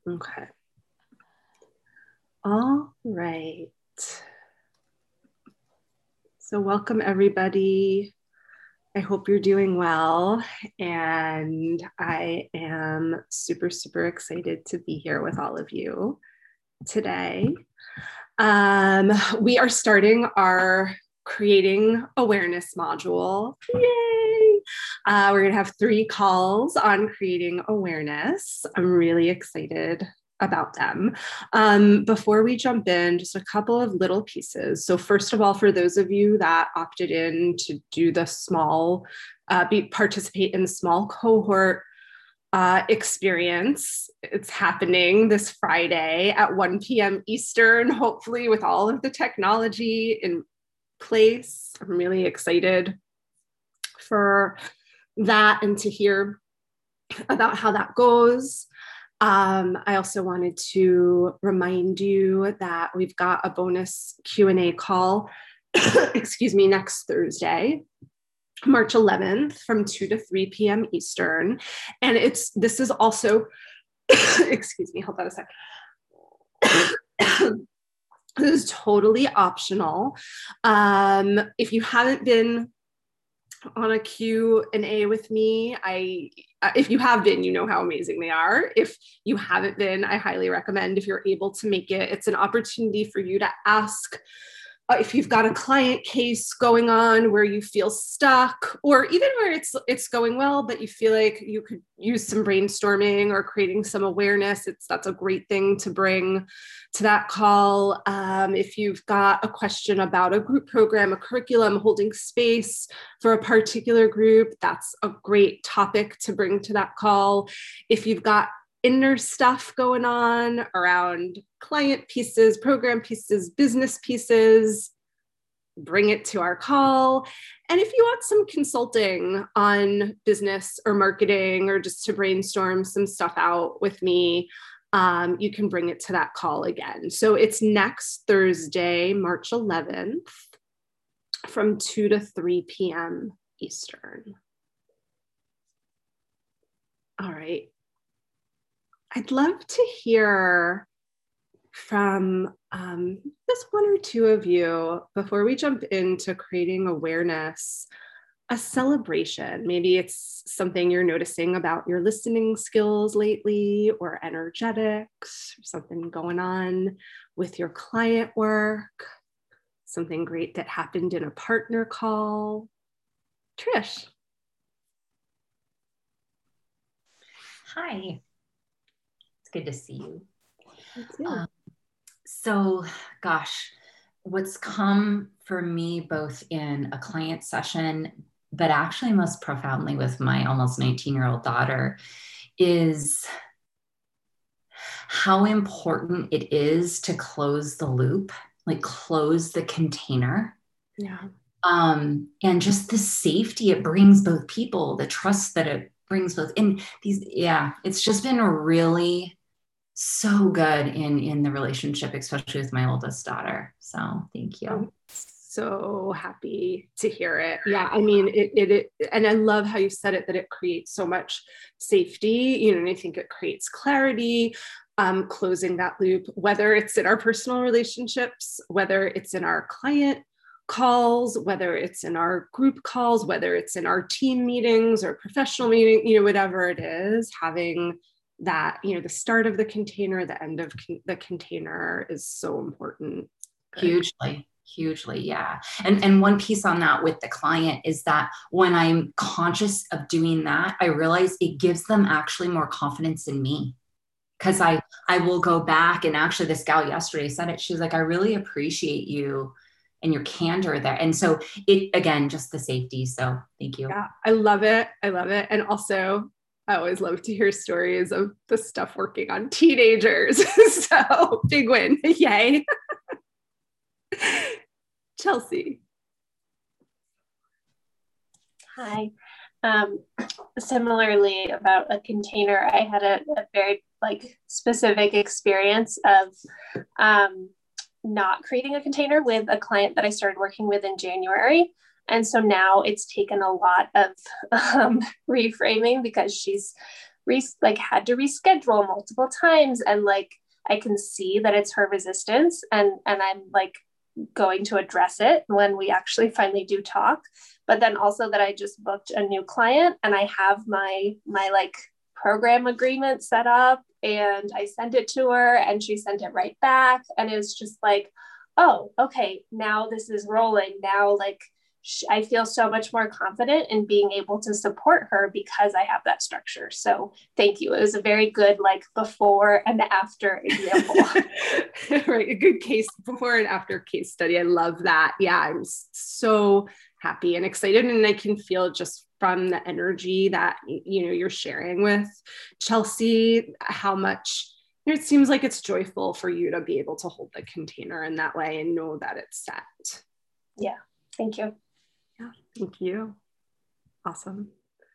Okay. All right. So welcome everybody. I hope you're doing well. And I am super, super excited to be here with all of you today. We are starting our creating awareness module. Yay! We're going to have 3 calls on creating awareness. I'm really excited about them. Before we jump in, just a couple of little pieces. So first of all, for those of you that opted in to do the small, participate in the small cohort experience. It's happening this Friday at 1 p.m. Eastern, hopefully with all of the technology in place. I'm really excited for that and to hear about how that goes. I also wanted to remind you that we've got a bonus Q&A call, excuse me, next Thursday, March 11th from 2 to 3 p.m. Eastern. And this is also, excuse me, hold on a sec. This is totally optional. If you haven't been on a Q&A with me, if you have been, you know how amazing they are. If you haven't been, I highly recommend if you're able to make it. It's an opportunity for you to ask if you've got a client case going on where you feel stuck, or even where it's going well, but you feel like you could use some brainstorming or creating some awareness. That's a great thing to bring to that call. If you've got a question about a group program, a curriculum, holding space for a particular group, that's a great topic to bring to that call. If you've got inner stuff going on around client pieces, program pieces, business pieces, bring it to our call. And if you want some consulting on business or marketing, or just to brainstorm some stuff out with me, you can bring it to that call again. So it's next Thursday, March 11th from 2 to 3 p.m. Eastern. All right. I'd love to hear from just 1 or 2 of you before we jump into creating awareness, a celebration. Maybe it's something you're noticing about your listening skills lately, or energetics, or something going on with your client work, something great that happened in a partner call. Trish. Hi. It's good to see you. You so, gosh, what's come for me both in a client session, but actually most profoundly with my almost 19-year-old daughter, is how important it is to close the loop, like close the container. Yeah. And just the safety it brings both people, the trust that it brings both. And it's just been really so good in the relationship, especially with my oldest daughter. So thank you. I'm so happy to hear it. Yeah, I mean, it and I love how you said it, that it creates so much safety, and I think it creates clarity, closing that loop, whether it's in our personal relationships, whether it's in our client calls, whether it's in our group calls, whether it's in our team meetings or professional meeting, whatever it is, having that, the start of the container, the end of the container is so important. Hugely, yeah. And one piece on that with the client is that when I'm conscious of doing that, I realize it gives them actually more confidence in me. Because I will go back, and actually this gal yesterday said it. She was like, I really appreciate you and your candor there. And so it, again, just the safety. So thank you. Yeah, I love it. And also, I always love to hear stories of the stuff working on teenagers. So big win. Yay. Chelsea. Hi. Similarly, about a container, I had a very specific experience of not creating a container with a client that I started working with in January. And so now it's taken a lot of reframing, because she's like had to reschedule multiple times, and like I can see that it's her resistance, and I'm like going to address it when we actually finally do talk. But then also that I just booked a new client, and I have my like program agreement set up, and I sent it to her and she sent it right back, and it was just like, oh, okay, now this is rolling. Now like I feel so much more confident in being able to support her because I have that structure. So thank you. It was a very good like before and after example. Right. A good case before and after case study. I love that. Yeah. I'm so happy and excited. And I can feel just from the energy that, you're sharing with Chelsea, how much it seems like it's joyful for you to be able to hold the container in that way and know that it's set. Yeah. Thank you. Yeah, thank you. Awesome.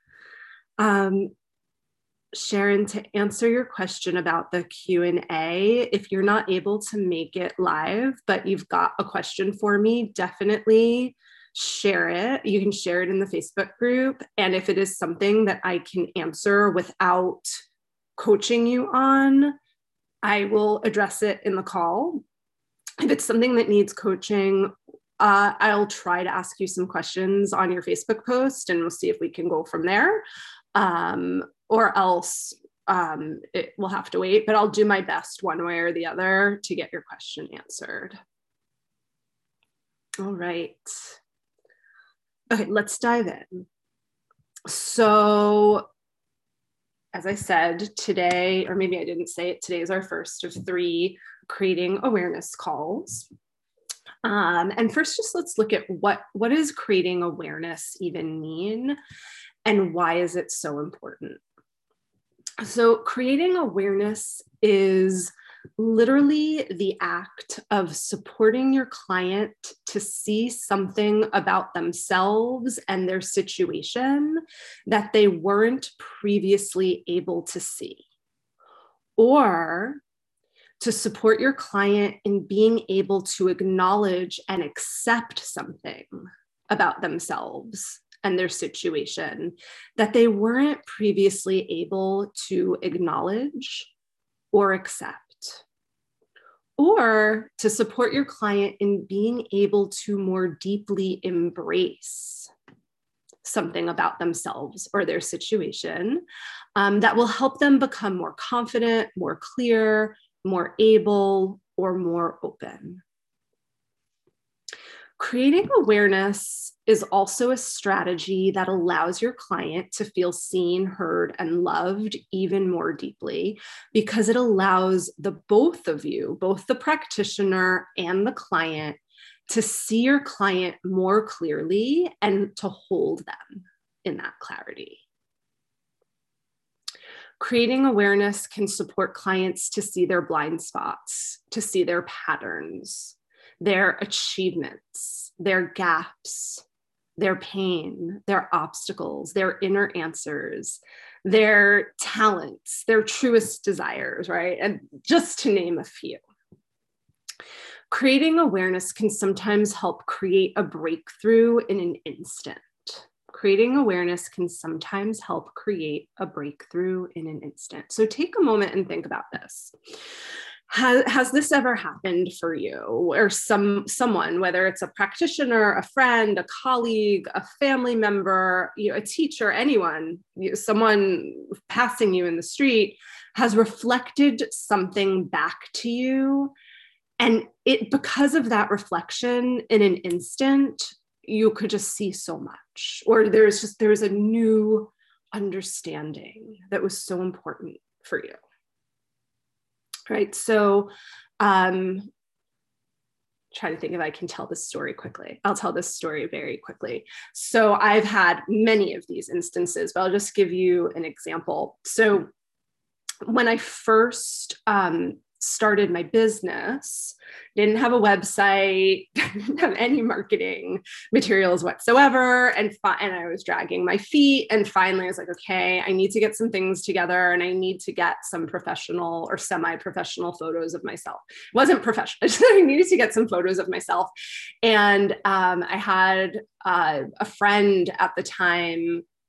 Sharon, to answer your question about the Q&A, if you're not able to make it live, but you've got a question for me, definitely share it. You can share it in the Facebook group. And if it is something that I can answer without coaching you on, I will address it in the call. If it's something that needs coaching, I'll try to ask you some questions on your Facebook post, and we'll see if we can go from there. Or else it will have to wait, but I'll do my best one way or the other to get your question answered. All right. Okay, let's dive in. So, as I said, today, or maybe I didn't say it, today is our first of 3 creating awareness calls. And first, just let's look at what does creating awareness even mean, and why is it so important? So creating awareness is literally the act of supporting your client to see something about themselves and their situation that they weren't previously able to see, or to support your client in being able to acknowledge and accept something about themselves and their situation that they weren't previously able to acknowledge or accept, or to support your client in being able to more deeply embrace something about themselves or their situation that will help them become more confident, more clear, more able, or more open. Creating awareness is also a strategy that allows your client to feel seen, heard, and loved even more deeply, because it allows the both of you, both the practitioner and the client, to see your client more clearly and to hold them in that clarity. Creating awareness can support clients to see their blind spots, to see their patterns, their achievements, their gaps, their pain, their obstacles, their inner answers, their talents, their truest desires, right? And just to name a few. Creating awareness can sometimes help create a breakthrough in an instant. Creating awareness can sometimes help create a breakthrough in an instant. So take a moment and think about this. Has this ever happened for you, or someone, whether it's a practitioner, a friend, a colleague, a family member, a teacher, anyone, someone passing you in the street has reflected something back to you, and because of that reflection in an instant, you could just see so much, or there's a new understanding that was so important for you. Right. So try to think if I can tell this story quickly. I'll tell this story very quickly. So I've had many of these instances, but I'll just give you an example. So when I first started my business, didn't have a website, didn't have any marketing materials whatsoever. And I was dragging my feet. And finally I was like, okay, I need to get some things together, and I need to get some professional or semi-professional photos of myself. It wasn't professional. I needed to get some photos of myself. And I had a friend at the time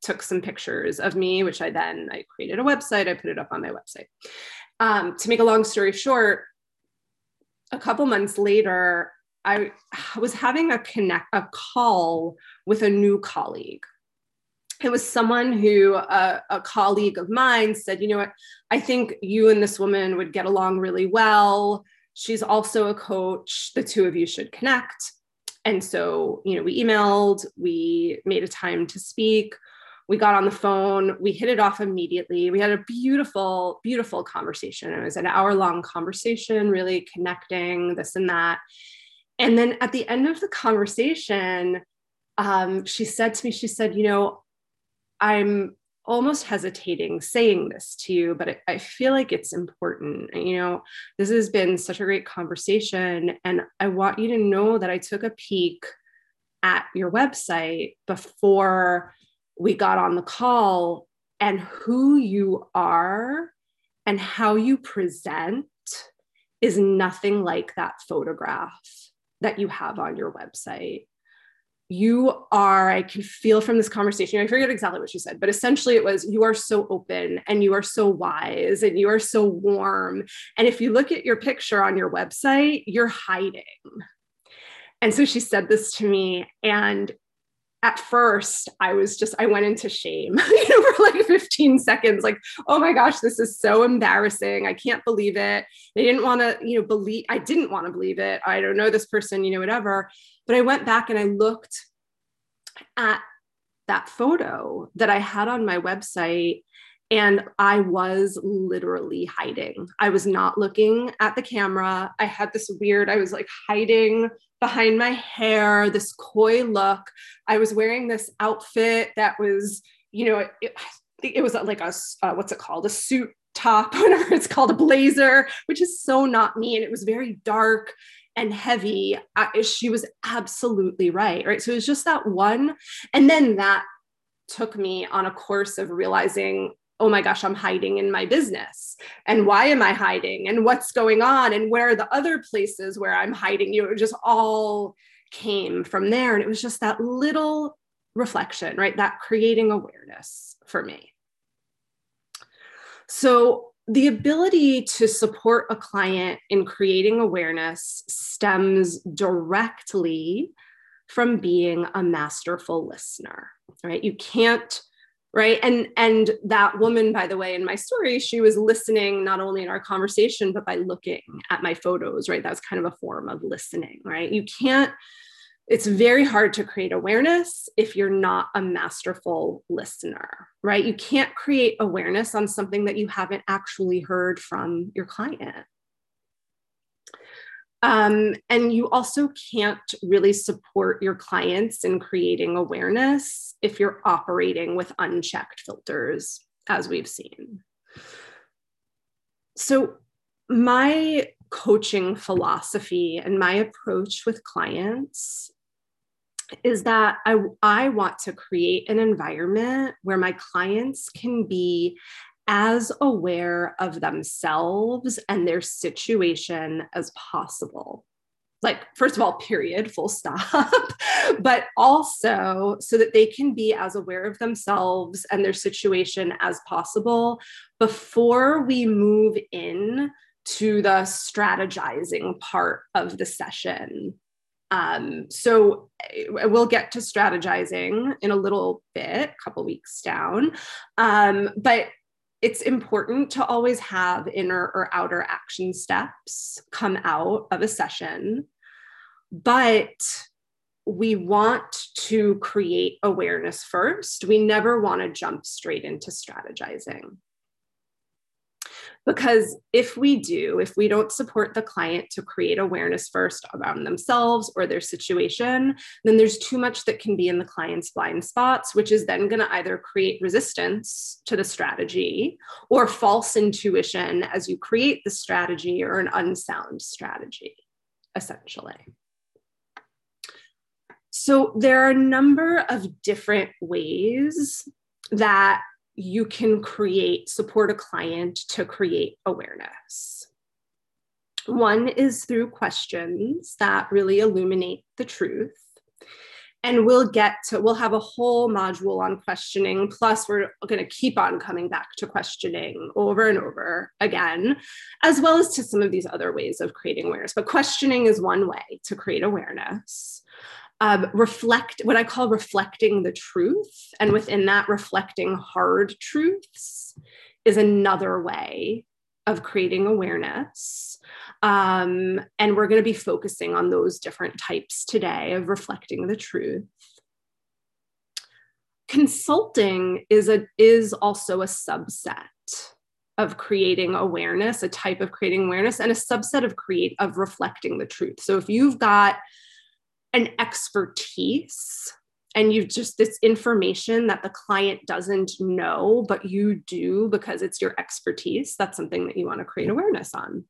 took some pictures of me, which I created a website. I put it up on my website. To make a long story short, a couple months later, I was having a call with a new colleague. It was someone who, a colleague of mine said, you know what, I think you and this woman would get along really well. She's also a coach. The two of you should connect. And so, we emailed, we made a time to speak. We got on the phone, we hit it off immediately. We had a beautiful, beautiful conversation. It was an hour-long conversation, really connecting, this and that. And then at the end of the conversation, she said to me, I'm almost hesitating saying this to you, but I feel like it's important. This has been such a great conversation. And I want you to know that I took a peek at your website before we got on the call, and who you are and how you present is nothing like that photograph that you have on your website. I can feel from this conversation, I forget exactly what she said, but essentially it was, you are so open and you are so wise and you are so warm. And if you look at your picture on your website, you're hiding. And so she said this to me, and at first I went into shame, for like 15 seconds, like, oh my gosh, this is so embarrassing. I can't believe it. They didn't want to, I didn't want to believe it. I don't know this person, whatever. But I went back and I looked at that photo that I had on my website, and I was literally hiding. I was not looking at the camera. I had this I was like hiding behind my hair, this coy look. I was wearing this outfit that was, it was like what's it called? A suit top, whatever it's called, a blazer, which is so not me. And it was very dark and heavy. She was absolutely right. So it was just that one. And then that took me on a course of realizing, oh my gosh, I'm hiding in my business. And why am I hiding? And what's going on? And where are the other places where I'm hiding? It just all came from there. And it was just that little reflection, right? That creating awareness for me. So the ability to support a client in creating awareness stems directly from being a masterful listener, right? You can't, right? And that woman, by the way, in my story, she was listening not only in our conversation, but by looking at my photos, right? That was kind of a form of listening, right? It's very hard to create awareness if you're not a masterful listener, right? You can't create awareness on something that you haven't actually heard from your client. And you also can't really support your clients in creating awareness if you're operating with unchecked filters, as we've seen. So my coaching philosophy and my approach with clients is that I want to create an environment where my clients can be as aware of themselves and their situation as possible. Like, first of all, period, full stop, but also so that they can be as aware of themselves and their situation as possible before we move in to the strategizing part of the session. So we'll get to strategizing in a little bit, a couple weeks down, but it's important to always have inner or outer action steps come out of a session, but we want to create awareness first. We never want to jump straight into strategizing. Because if we don't support the client to create awareness first around themselves or their situation, then there's too much that can be in the client's blind spots, which is then going to either create resistance to the strategy or false intuition as you create the strategy, or an unsound strategy, essentially. So there are a number of different ways that you can support a client to create awareness. One is through questions that really illuminate the truth. And we'll have a whole module on questioning. Plus, we're going to keep on coming back to questioning over and over again, as well as to some of these other ways of creating awareness. But questioning is one way to create awareness. What I call reflecting the truth, and within that, reflecting hard truths is another way of creating awareness. And we're going to be focusing on those different types today of reflecting the truth. Consulting is also a subset of creating awareness, a type of creating awareness, and a subset of reflecting the truth. So if you've got an expertise and you've just this information that the client doesn't know, but you do because it's your expertise, that's something that you want to create awareness on.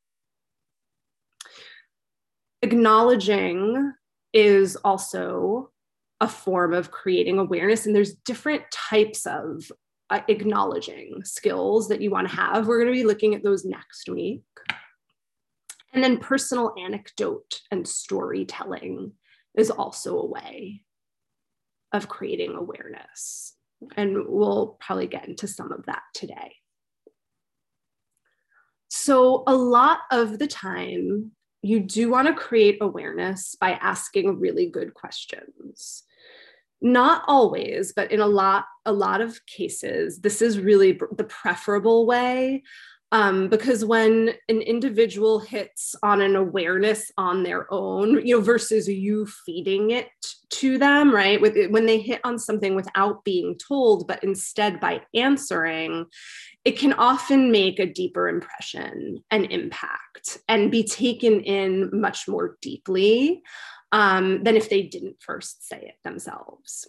Acknowledging is also a form of creating awareness, and there's different types of acknowledging skills that you want to have. We're going to be looking at those next week. And then personal anecdote and storytelling is also a way of creating awareness. And we'll probably get into some of that today. So a lot of the time, you do want to create awareness by asking really good questions. Not always, but in a lot of cases, this is really the preferable way. Because when an individual hits on an awareness on their own, versus you feeding it to them, right? When they hit on something without being told, but instead by answering, it can often make a deeper impression and impact and be taken in much more deeply than if they didn't first say it themselves.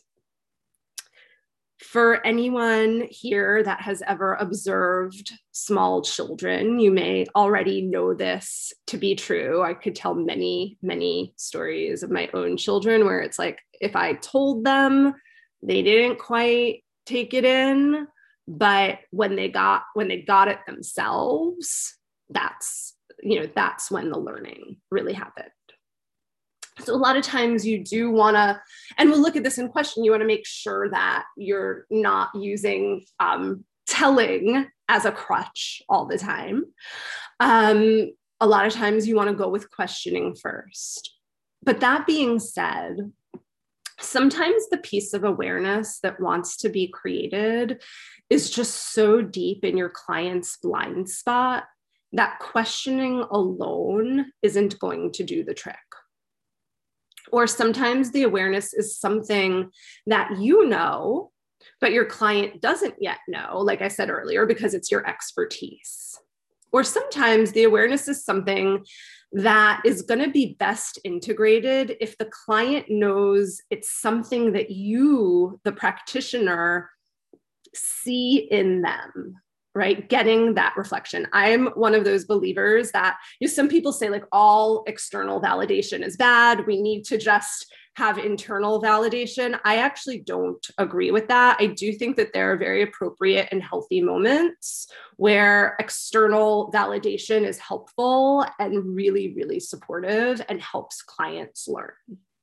For anyone here that has ever observed small children, you may already know this to be true. I could tell many, many stories of my own children where it's like, if I told them, they didn't quite take it in, but when they got it themselves, that's when the learning really happened. So a lot of times you do want to, and we'll look at this in question, you want to make sure that you're not using telling as a crutch all the time. A lot of times you want to go with questioning first. But that being said, sometimes the piece of awareness that wants to be created is just so deep in your client's blind spot that questioning alone isn't going to do the trick. Or sometimes the awareness is something that you know, but your client doesn't yet know, like I said earlier, because it's your expertise. Or sometimes the awareness is something that is going to be best integrated if the client knows it's something that you, the practitioner, see in them. Right? Getting that reflection. I'm one of those believers that some people say like all external validation is bad. We need to just have internal validation. I actually don't agree with that. I do think that there are very appropriate and healthy moments where external validation is helpful and really, really supportive and helps clients learn.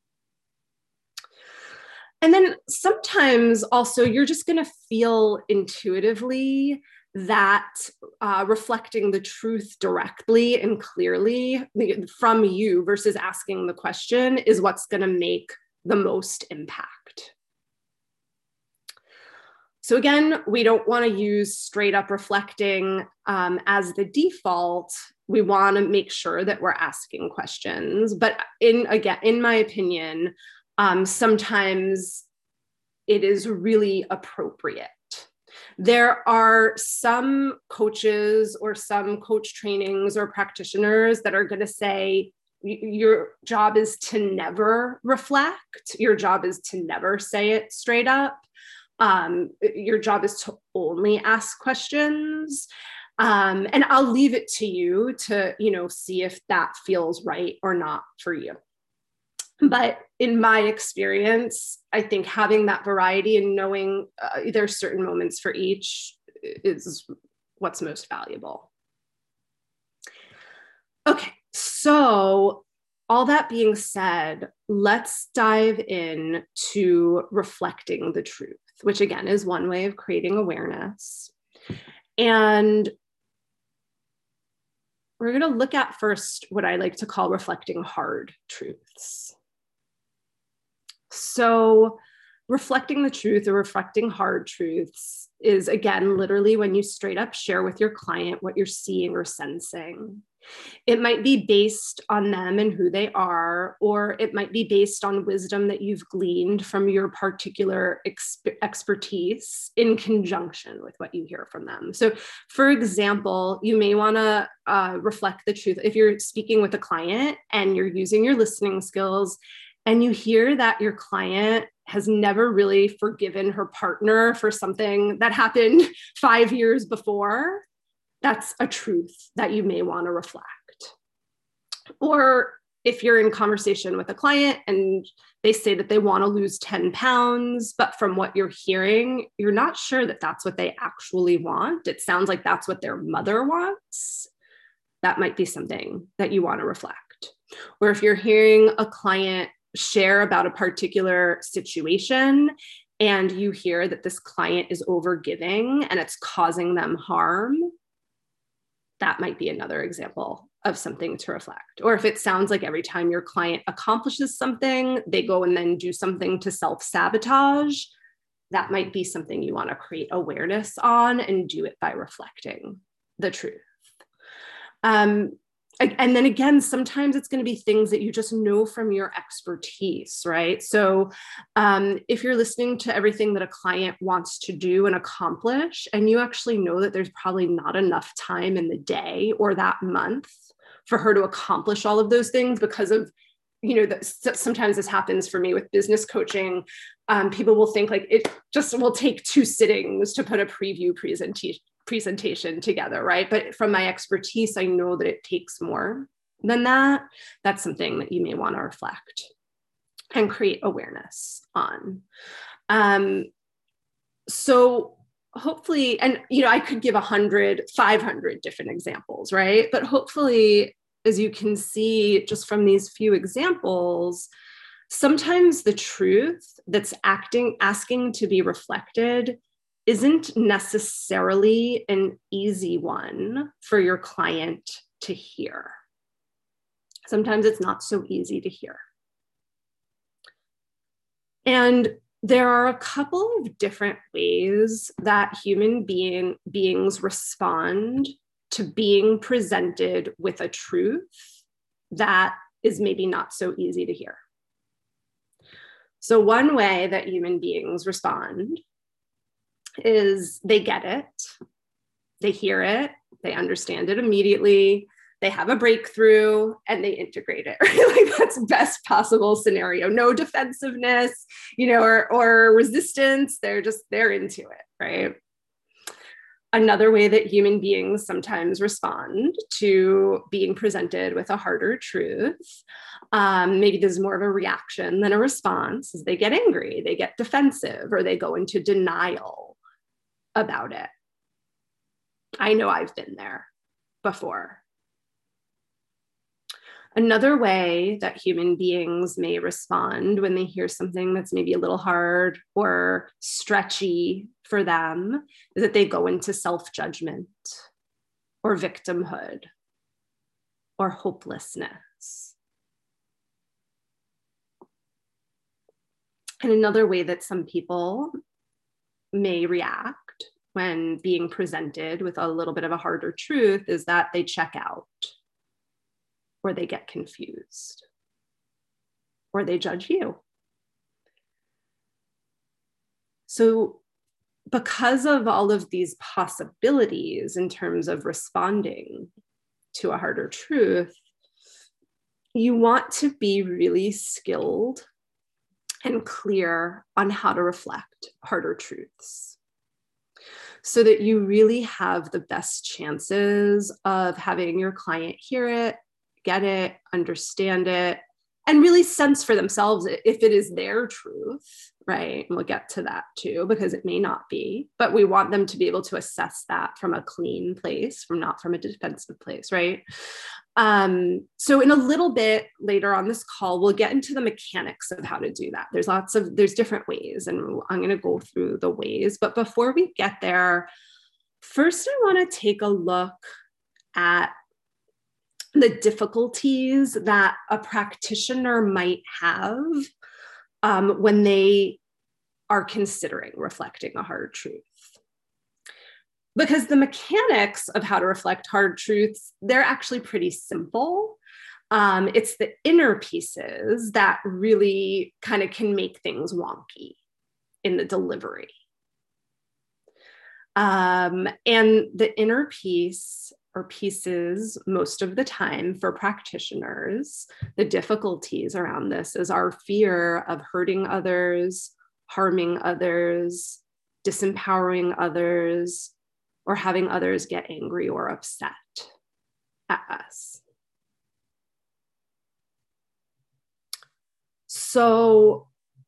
And then sometimes also you're just going to feel intuitively that reflecting the truth directly and clearly from you versus asking the question is what's going to make the most impact. So again, we don't want to use straight up reflecting as the default. We want to make sure that we're asking questions. But in my opinion, sometimes it is really appropriate. There are some coaches or some coach trainings or practitioners that are going to say, your job is to never reflect. Your job is to never say it straight up. Your job is to only ask questions. And I'll leave it to you to, see if that feels right or not for you. But in my experience, I think having that variety and knowing there's certain moments for each is what's most valuable. Okay, so all that being said, let's dive in to reflecting the truth, which again is one way of creating awareness. And we're going to look at first what I like to call reflecting hard truths. So reflecting the truth or reflecting hard truths is, again, literally when you straight up share with your client what you're seeing or sensing. It might be based on them and who they are, or it might be based on wisdom that you've gleaned from your particular expertise in conjunction with what you hear from them. So, for example, you may want to reflect the truth. If you're speaking with a client and you're using your listening skills and you hear that your client has never really forgiven her partner for something that happened 5 years before, that's a truth that you may want to reflect. Or if you're in conversation with a client and they say that they want to lose 10 pounds, but from what you're hearing, you're not sure that that's what they actually want. It sounds like that's what their mother wants. That might be something that you want to reflect. Or if you're hearing a client share about a particular situation and you hear that this client is overgiving and it's causing them harm, that might be another example of something to reflect. Or if it sounds like every time your client accomplishes something, they go and then do something to self-sabotage, that might be something you want to create awareness on and do it by reflecting the truth. And then again, sometimes it's going to be things that you just know from your expertise, right? So if you're listening to everything that a client wants to do and accomplish, and you actually know that there's probably not enough time in the day or that month for her to accomplish all of those things because of, sometimes this happens for me with business coaching. People will think like it just will take 2 sittings to put a preview presentation together, right? But from my expertise, I know that it takes more than that. That's something that you may want to reflect and create awareness on. So hopefully, and I could give 100, 500 different examples, right? But hopefully, as you can see just from these few examples, sometimes the truth that's asking to be reflected isn't necessarily an easy one for your client to hear. Sometimes it's not so easy to hear. And there are a couple of different ways that human beings respond to being presented with a truth that is maybe not so easy to hear. So one way that human beings respond is they get it, they hear it, they understand it immediately, they have a breakthrough, and they integrate it, right? Like that's best possible scenario. No defensiveness, or resistance. They're into it, right? Another way that human beings sometimes respond to being presented with a harder truth, maybe this is more of a reaction than a response, is they get angry, they get defensive, or they go into denial about it. I know I've been there before. Another way that human beings may respond when they hear something that's maybe a little hard or stretchy for them is that they go into self-judgment or victimhood or hopelessness. And another way that some people may react when being presented with a little bit of a harder truth is that they check out, or they get confused, or they judge you. So because of all of these possibilities in terms of responding to a harder truth, you want to be really skilled and clear on how to reflect harder truths so that you really have the best chances of having your client hear it, get it, understand it, and really sense for themselves if it is their truth, right? And we'll get to that too, because it may not be, but we want them to be able to assess that from a clean place, not from a defensive place, right? So in a little bit later on this call, we'll get into the mechanics of how to do that. There's different ways, and I'm going to go through the ways. But before we get there, first, I want to take a look at the difficulties that a practitioner might have when they are considering reflecting a hard truth. Because the mechanics of how to reflect hard truths, they're actually pretty simple. It's the inner pieces that really kind of can make things wonky in the delivery. And the inner piece or pieces, most of the time for practitioners, the difficulties around this is our fear of hurting others, harming others, disempowering others, or having others get angry or upset at us. So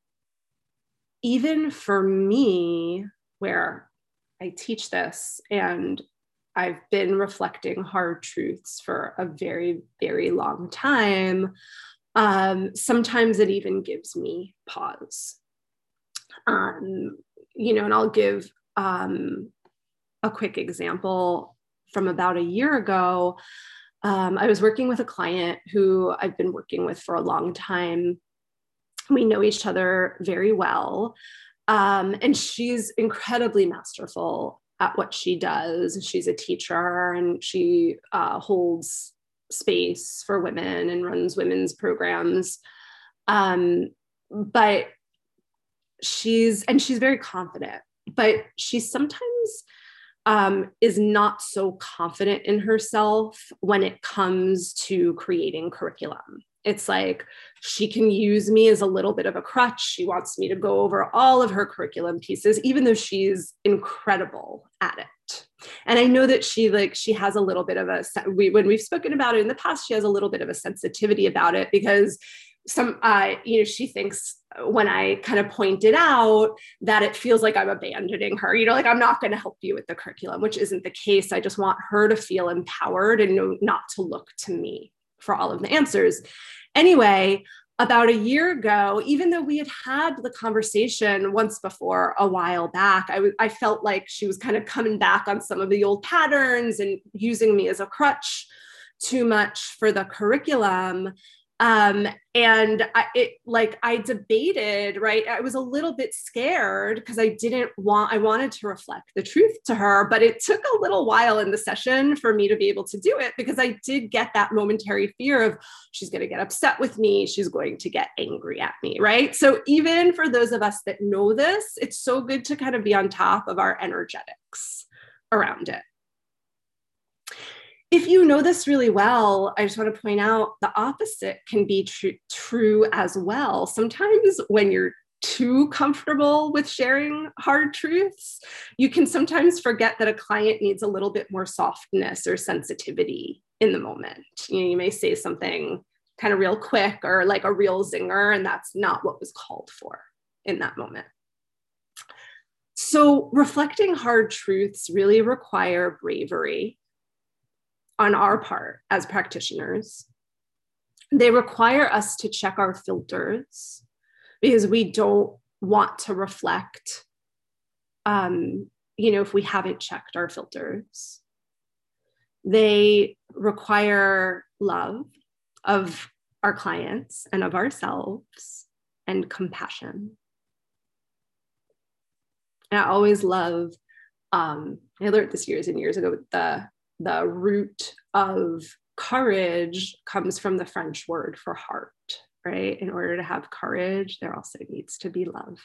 even for me, where I teach this and I've been reflecting hard truths for a very, very long time, sometimes it even gives me pause. And I'll give a quick example from about a year ago. I was working with a client who I've been working with for a long time. We know each other very well. And she's incredibly masterful at what she does. She's a teacher, and she holds space for women and runs women's programs. But she's very confident, but she sometimes is not so confident in herself when it comes to creating curriculum. It's like she can use me as a little bit of a crutch. She wants me to go over all of her curriculum pieces, even though she's incredible at it. And I know that she has a little bit of when we've spoken about it in the past, she has a little bit of a sensitivity about it, because she thinks when I kind of pointed out that it feels like I'm abandoning her, like I'm not going to help you with the curriculum, which isn't the case. I just want her to feel empowered and know not to look to me for all of the answers. Anyway, about a year ago, even though we had the conversation once before a while back, I felt like she was kind of coming back on some of the old patterns and using me as a crutch too much for the curriculum. And I debated, right? I was a little bit scared because I wanted to reflect the truth to her, but it took a little while in the session for me to be able to do it, because I did get that momentary fear of she's going to get upset with me. She's going to get angry at me, right? So even for those of us that know this, it's so good to kind of be on top of our energetics around it. If you know this really well, I just want to point out the opposite can be true as well. Sometimes when you're too comfortable with sharing hard truths, you can sometimes forget that a client needs a little bit more softness or sensitivity in the moment. You may say something kind of real quick or like a real zinger, and that's not what was called for in that moment. So reflecting hard truths really require bravery on our part as practitioners. They require us to check our filters, because we don't want to reflect, if we haven't checked our filters. They require love of our clients and of ourselves, and compassion. And I always love, I learned this years and years ago, the root of courage comes from the French word for heart, right? In order to have courage, there also needs to be love.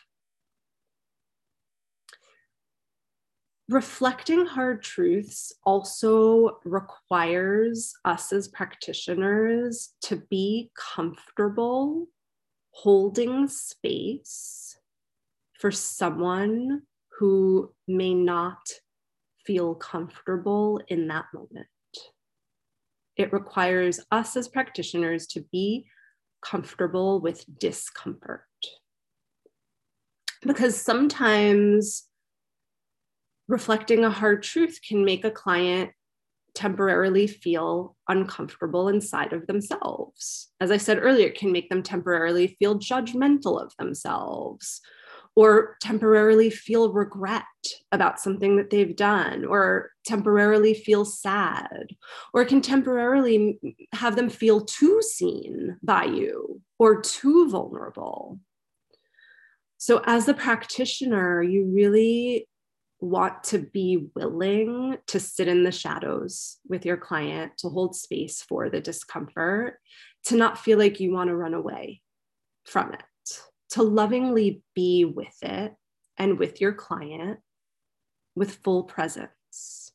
Reflecting hard truths also requires us as practitioners to be comfortable holding space for someone who may not feel comfortable in that moment. It requires us as practitioners to be comfortable with discomfort. Because sometimes reflecting a hard truth can make a client temporarily feel uncomfortable inside of themselves. As I said earlier, it can make them temporarily feel judgmental of themselves, or temporarily feel regret about something that they've done, or temporarily feel sad, or can temporarily have them feel too seen by you or too vulnerable. So as a practitioner, you really want to be willing to sit in the shadows with your client, to hold space for the discomfort, to not feel like you want to run away from it, to lovingly be with it and with your client with full presence.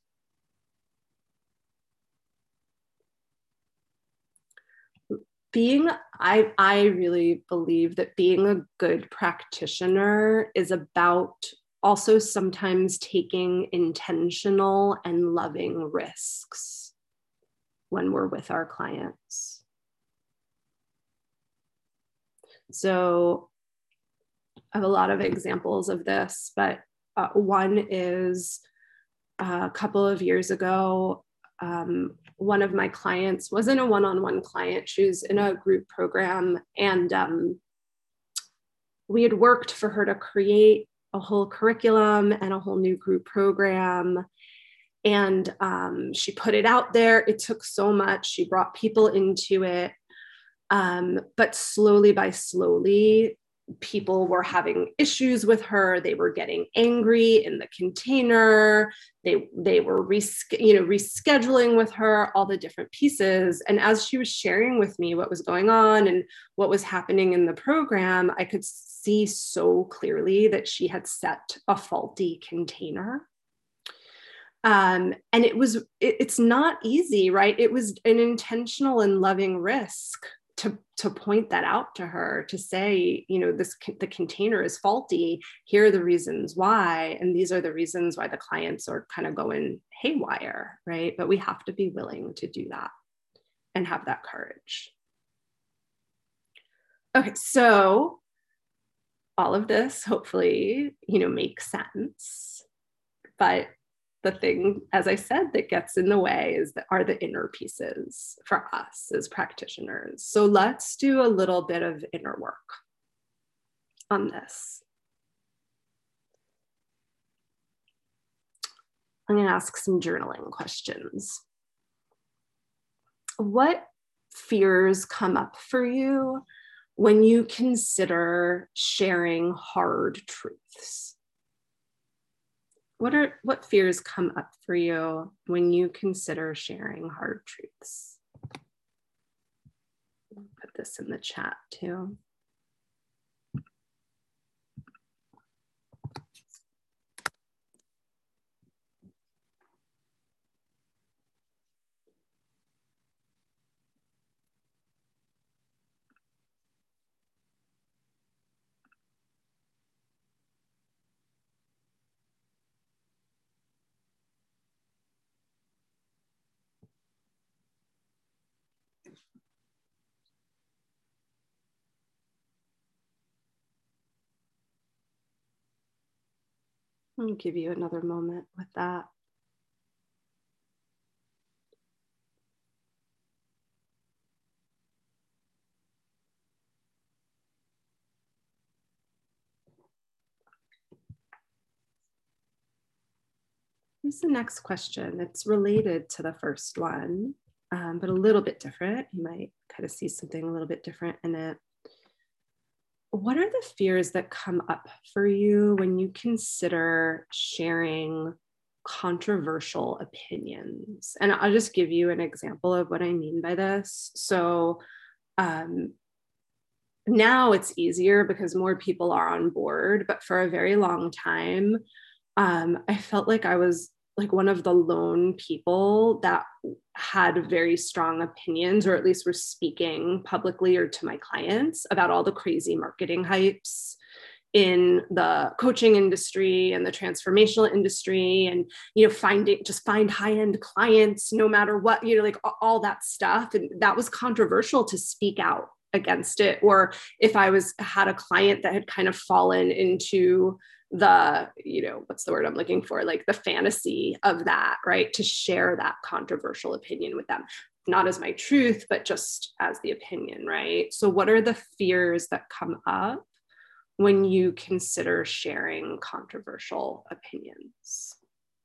I really believe that being a good practitioner is about also sometimes taking intentional and loving risks when we're with our clients. So I have a lot of examples of this, but one is a couple of years ago, one of my clients wasn't a one-on-one client. She was in a group program, and we had worked for her to create a whole curriculum and a whole new group program. And she put it out there. It took so much. She brought people into it. But slowly by slowly, people were having issues with her. They were getting angry in the container. They were rescheduling with her all the different pieces. And as she was sharing with me what was going on and what was happening in the program, I could see so clearly that she had set a faulty container. And it's not easy, right? It was an intentional and loving risk to point that out to her, to say, the container is faulty. Here are the reasons why. And these are the reasons why the clients are kind of going haywire, right? But we have to be willing to do that and have that courage. Okay, so all of this hopefully, makes sense. But the thing, as I said, that gets in the way are the inner pieces for us as practitioners. So let's do a little bit of inner work on this. I'm going to ask some journaling questions. What fears come up for you when you consider sharing hard truths? What fears come up for you when you consider sharing hard truths? I'll put this in the chat too. I'll give you another moment with that. Here's the next question. It's related to the first one, but a little bit different. You might kind of see something a little bit different in it. What are the fears that come up for you when you consider sharing controversial opinions? And I'll just give you an example of what I mean by this. So now it's easier because more people are on board, but for a very long time, I felt like I was like one of the lone people that had very strong opinions, or at least were speaking publicly or to my clients about all the crazy marketing hypes in the coaching industry and the transformational industry, and find high-end clients no matter what, like all that stuff. And that was controversial to speak out against it. Or if I had a client that had kind of fallen into the, what's the word I'm looking for? Like the fantasy of that, right? To share that controversial opinion with them, not as my truth, but just as the opinion, right? So what are the fears that come up when you consider sharing controversial opinions?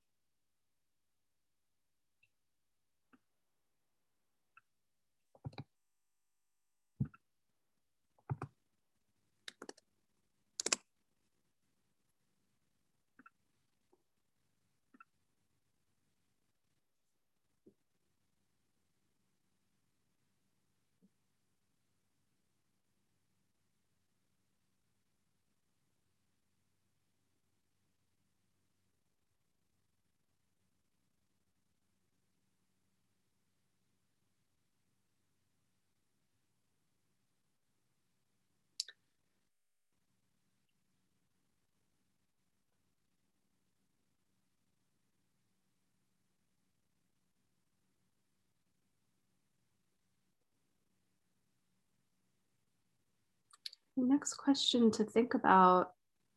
Next question to think about: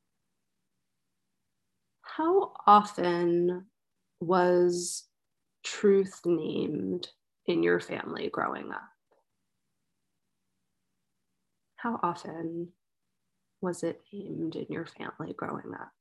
how often was truth named in your family growing up? How often was it named in your family growing up?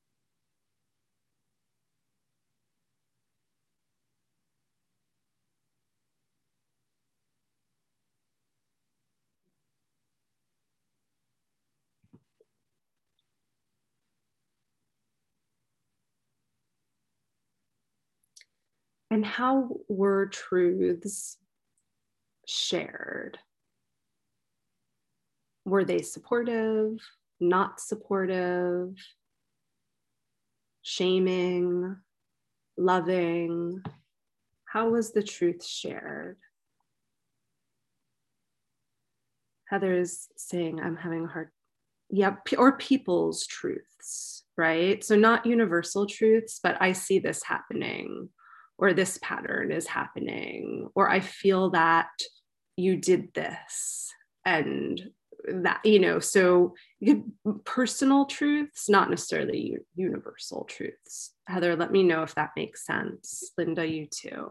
And how were truths shared? Were they supportive, not supportive, shaming, loving? How was the truth shared? Heather's saying, I'm having a hard, yeah, or people's truths, right? So not universal truths, but I see this happening, or this pattern is happening, or I feel that you did this, and that, so personal truths, not necessarily universal truths. Heather, let me know if that makes sense. Linda, you too.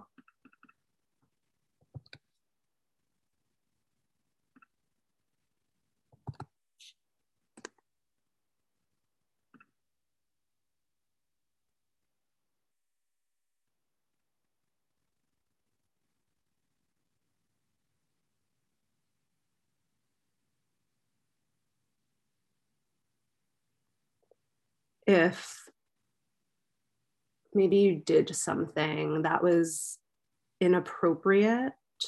If maybe you did something that was inappropriate,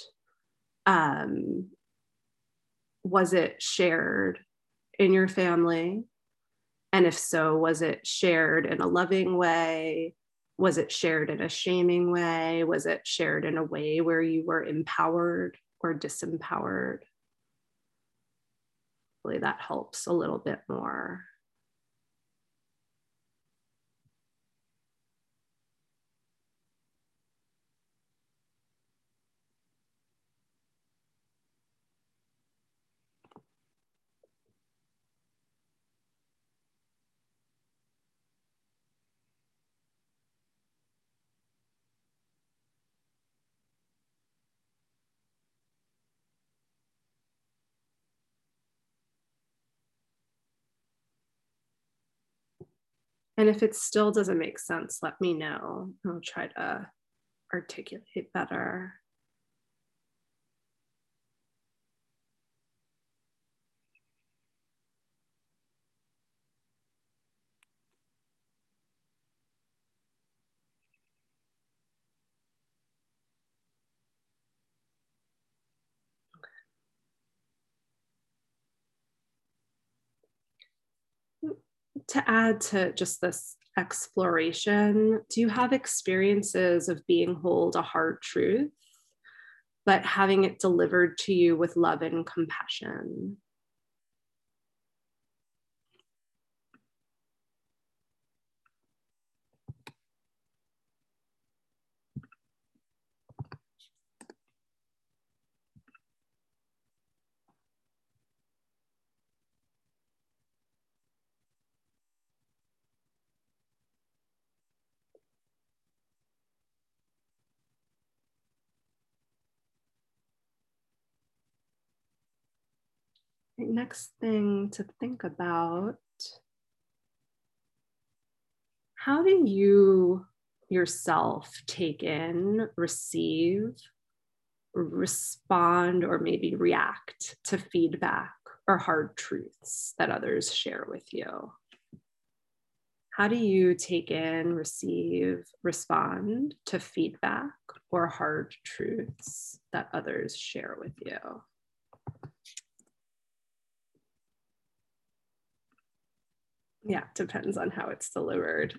was it shared in your family? And if so, was it shared in a loving way? Was it shared in a shaming way? Was it shared in a way where you were empowered or disempowered? Hopefully that helps a little bit more. And if it still doesn't make sense, let me know. I'll try to articulate better. To add to just this exploration, do you have experiences of being told a hard truth, but having it delivered to you with love and compassion? Next thing to think about, how do you yourself take in, receive, respond, or maybe react to feedback or hard truths that others share with you? How do you take in, receive, respond to feedback or hard truths that others share with you? Yeah, depends on how it's delivered.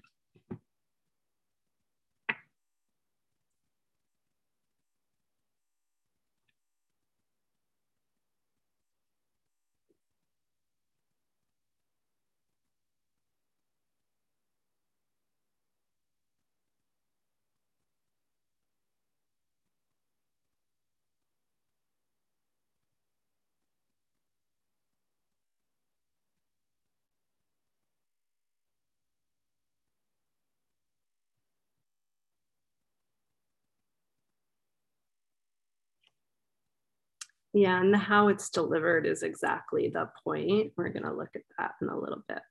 Yeah, and the how it's delivered is exactly the point. We're going to look at that in a little bit.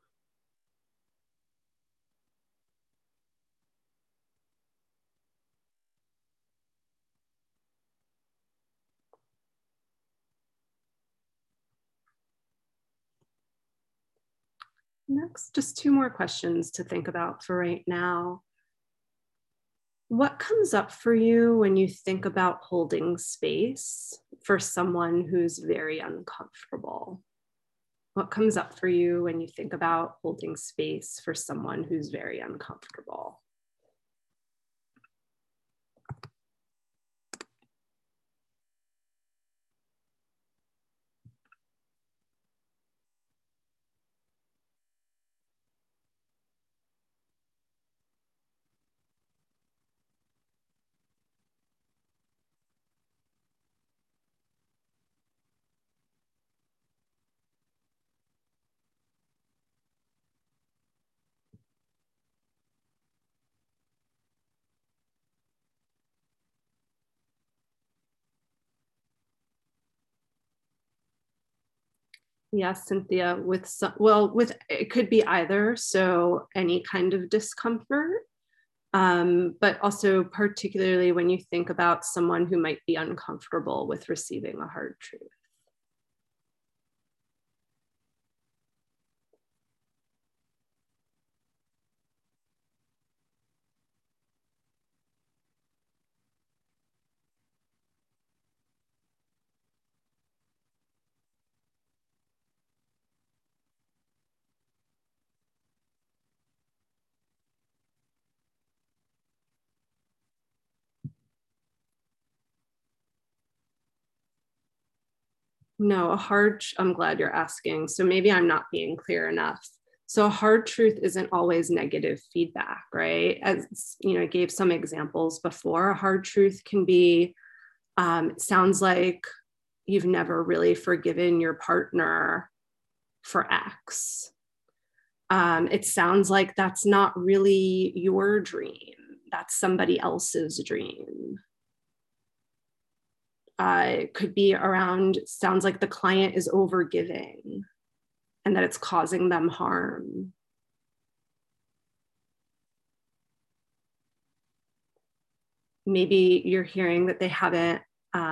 Next, just two more questions to think about for right now. What comes up for you when you think about holding space for someone who's very uncomfortable? What comes up for you when you think about holding space for someone who's very uncomfortable? Yes, Cynthia, with some, well, with it could be either. So any kind of discomfort, but also particularly when you think about someone who might be uncomfortable with receiving a hard truth. No, I'm glad you're asking. So maybe I'm not being clear enough. So a hard truth isn't always negative feedback, right? As you know, I gave some examples before. A hard truth can be, it sounds like you've never really forgiven your partner for X. It sounds like that's not really your dream. That's somebody else's dream. It could be around, sounds like the client is overgiving and that it's causing them harm. Maybe you're hearing that they haven't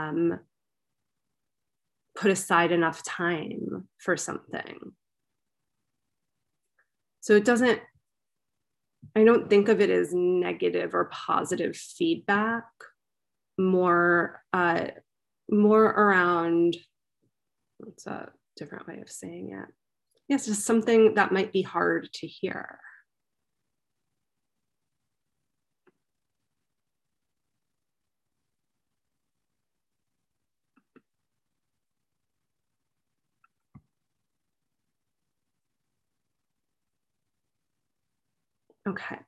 put aside enough time for something. So it doesn't, I don't think of it as negative or positive feedback, more around, what's a different way of saying it? Yes, just something that might be hard to hear. Okay.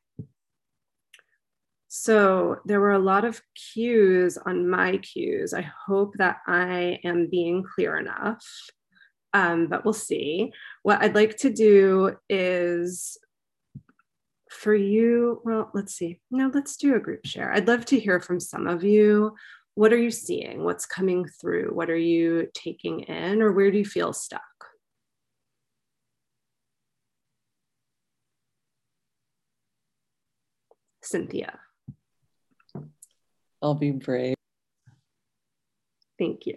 So there were a lot of cues on my cues. I hope that I am being clear enough, but we'll see. What I'd like to do is for you, well, let's see. No, let's do a group share. I'd love to hear from some of you what are you seeing? What's coming through? What are you taking in, or where do you feel stuck? Cynthia. I'll be brave. Thank you.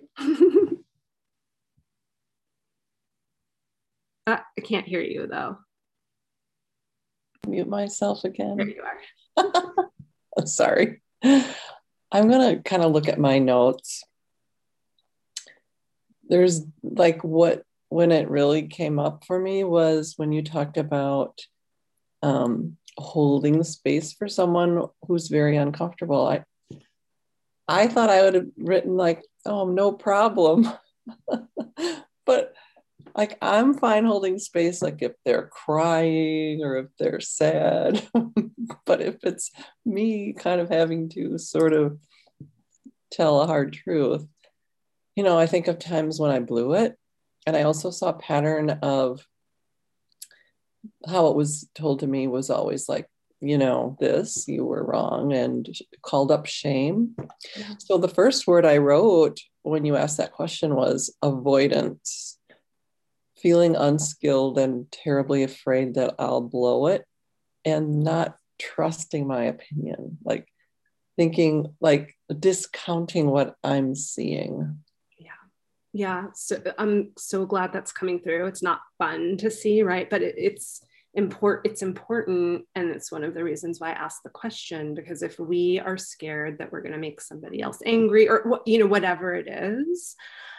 I can't hear you though. Mute myself again. There you are. I'm sorry. I'm going to kind of look at my notes. There's like when it really came up for me was when you talked about holding space for someone who's very uncomfortable. I thought I would have written like, oh, no problem. But like, I'm fine holding space, like if they're crying or if they're sad. But if it's me kind of having to sort of tell a hard truth, I think of times when I blew it. And I also saw a pattern of how it was told to me was always like, this, you were wrong, and called up shame. Yeah. So the first word I wrote when you asked that question was avoidance, feeling unskilled and terribly afraid that I'll blow it and not trusting my opinion, like thinking, like discounting what I'm seeing. Yeah. So I'm so glad that's coming through. It's not fun to see, right? But it's important. And it's one of the reasons why I asked the question, because if we are scared that we're going to make somebody else angry or, whatever it is,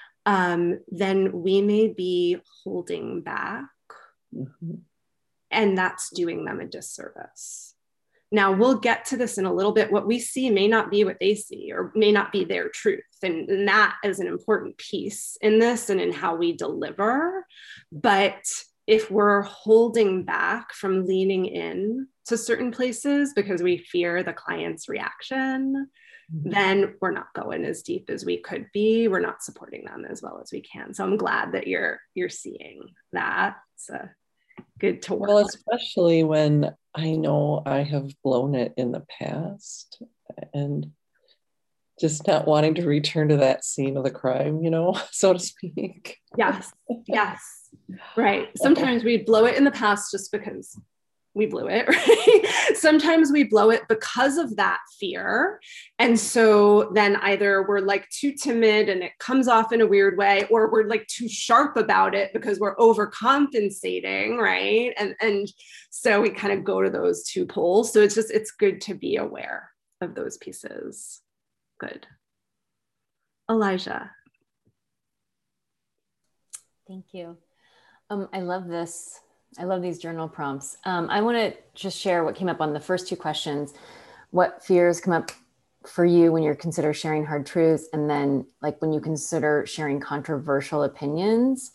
then we may be holding back. Mm-hmm. And that's doing them a disservice. Now, we'll get to this in a little bit. What we see may not be what they see, or may not be their truth. And that is an important piece in this and in how we deliver. But if we're holding back from leaning in to certain places because we fear the client's reaction, then we're not going as deep as we could be. We're not supporting them as well as we can. So I'm glad that you're seeing that. It's good to work. Well, especially when I know I have blown it in the past, and just not wanting to return to that scene of the crime, so to speak. Yes. Right. Sometimes we blow it in the past just because we blew it, right? Sometimes we blow it because of that fear. And so then either we're like too timid and it comes off in a weird way, or we're like too sharp about it because we're overcompensating, right? And so we kind of go to those two poles. So it's good to be aware of those pieces. Good. Elijah. Thank you. I love this. I love these journal prompts. I want to just share what came up on the first two questions. What fears come up for you when you consider sharing hard truths, and then like when you consider sharing controversial opinions.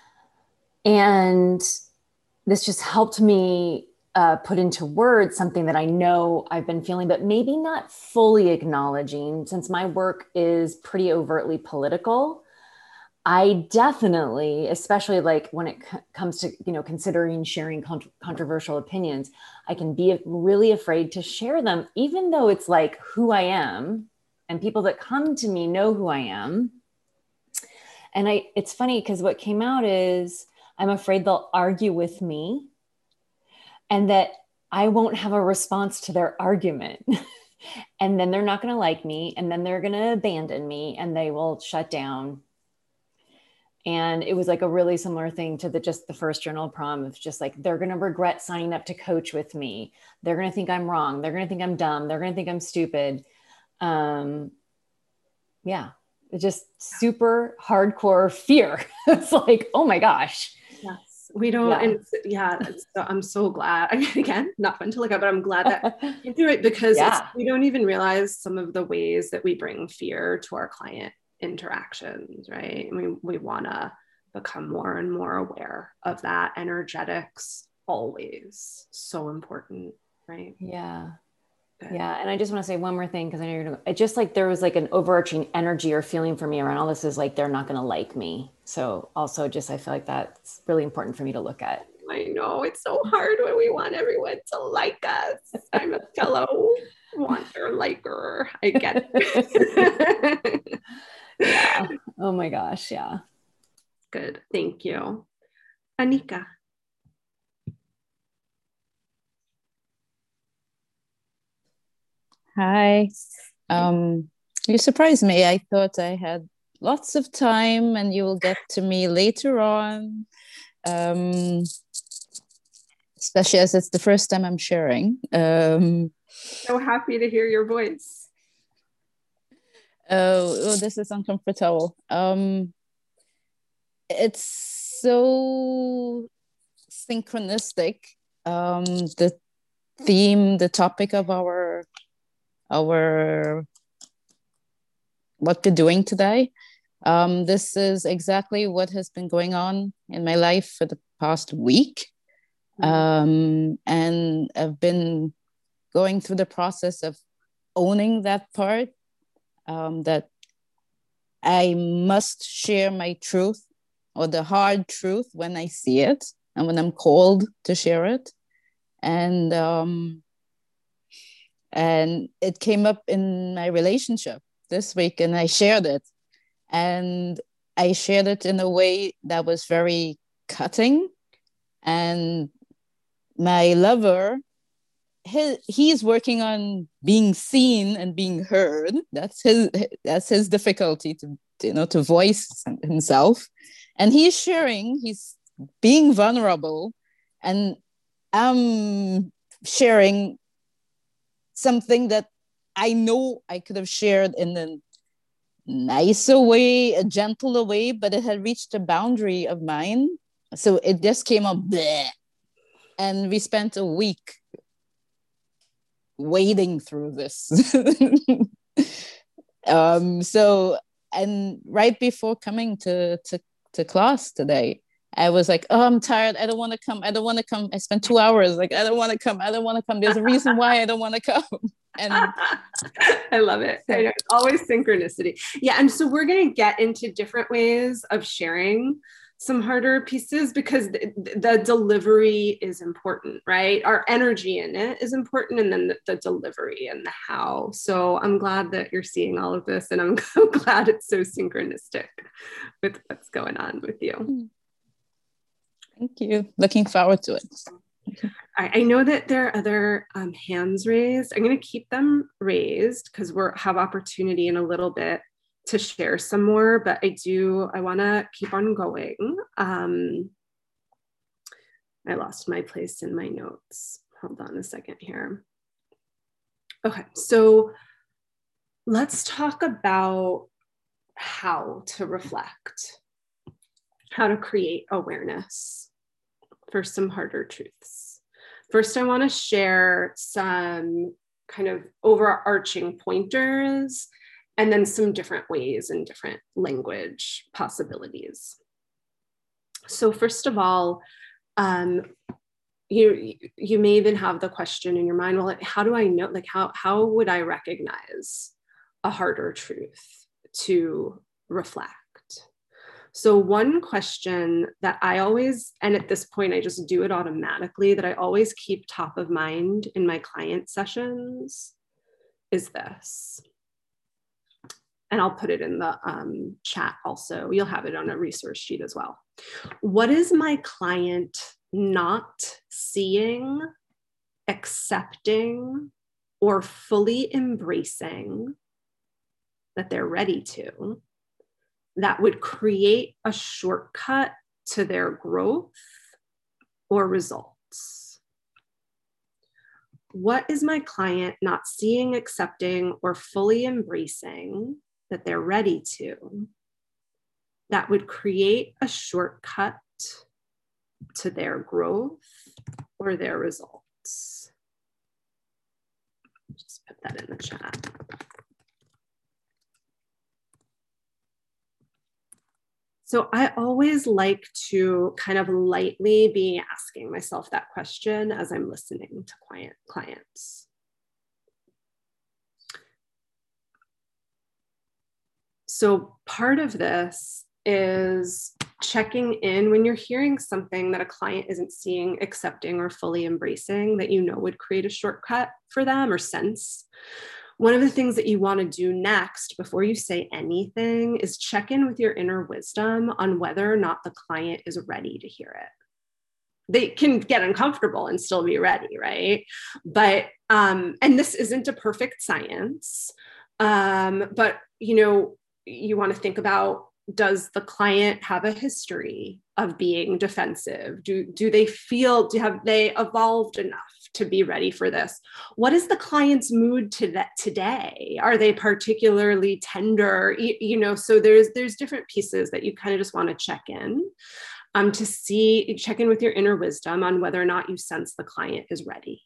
And this just helped me put into words something that I know I've been feeling, but maybe not fully acknowledging, since my work is pretty overtly political. I definitely, especially like when it comes to, considering sharing controversial opinions, I can be really afraid to share them, even though it's like who I am and people that come to me know who I am. And it's funny because what came out is I'm afraid they'll argue with me and that I won't have a response to their argument. And then they're not going to like me, and then they're going to abandon me, and they will shut down. And it was like a really similar thing to just the first journal prompt of just like, they're going to regret signing up to coach with me. They're going to think I'm wrong. They're going to think I'm dumb. They're going to think I'm stupid. Yeah. It's just super hardcore fear. It's like, oh my gosh. Yes. We don't. Yeah. And I'm so glad. I mean, again, not fun to look at, but I'm glad that you do it, because we don't even realize some of the ways that we bring fear to our client interactions, right? We want to become more and more aware of that. Energetics, always so important, right? Yeah. Good. Yeah. And I just want to say one more thing, because I know you're gonna, it just like there was like an overarching energy or feeling for me around all this is like, they're not going to like me. So also just, I feel like that's really important for me to look at. I know it's so hard when we want everyone to like us. I'm a fellow Want her, like her. I get it. Yeah. Oh my gosh. Yeah. Good. Thank you. Anika. Hi. You surprised me. I thought I had lots of time and you will get to me later on. Especially as it's the first time I'm sharing. So happy to hear your voice. Oh, this is uncomfortable. It's so synchronistic. The theme, the topic of our what we're doing today. This is exactly what has been going on in my life for the past week. And I've been going through the process of owning that part, that I must share my truth or the hard truth when I see it and when I'm called to share it. And it came up in my relationship this week and I shared it. And I shared it in a way that was very cutting. And my lover, he's working on being seen and being heard. That's his difficulty to voice himself. And he's sharing, he's being vulnerable, and I'm sharing something that I know I could have shared in a nicer way, a gentler way, but it had reached a boundary of mine. So it just came up bleh. And we spent a week wading through this. So, and right before coming to class today, I was like, oh, I'm tired. I don't want to come. I don't want to come. I spent 2 hours. Like, I don't want to come. I don't want to come. There's a reason why I don't want to come. And I love it. I know, it's always synchronicity. Yeah. And so we're going to get into different ways of sharing some harder pieces because the delivery is important, right? Our energy in it is important. And then the delivery and the how. So I'm glad that you're seeing all of this. And I'm glad it's so synchronistic with what's going on with you. Thank you. Looking forward to it. I know that there are other hands raised. I'm going to keep them raised because we'll have opportunity in a little bit to share some more, but I want to keep on going. I lost my place in my notes. Hold on a second here. Okay, so let's talk about how to reflect, how to create awareness for some harder truths. First, I want to share some kind of overarching pointers and then some different ways and different language possibilities. So first of all, you may even have the question in your mind, well, how do I know, like how would I recognize a harder truth to reflect? So one question that I always, and at this point I just do it automatically, that I always keep top of mind in my client sessions is this. And I'll put it in the chat also. You'll have it on a resource sheet as well. What is my client not seeing, accepting, or fully embracing that they're ready to, that would create a shortcut to their growth or results? What is my client not seeing, accepting, or fully embracing that they're ready to, that would create a shortcut to their growth or their results? Just put that in the chat. So I always like to kind of lightly be asking myself that question as I'm listening to clients. So part of this is checking in when you're hearing something that a client isn't seeing, accepting, or fully embracing that you know would create a shortcut for them or sense. One of the things that you want to do next before you say anything is check in with your inner wisdom on whether or not the client is ready to hear it. They can get uncomfortable and still be ready, right? But, and this isn't a perfect science, but, you know, you want to think about, does the client have a history of being defensive? Do they feel, have they evolved enough to be ready for this? What is the client's mood today? Are they particularly tender? You know, so there's different pieces that you kind of just want to check in to check in with your inner wisdom on whether or not you sense the client is ready.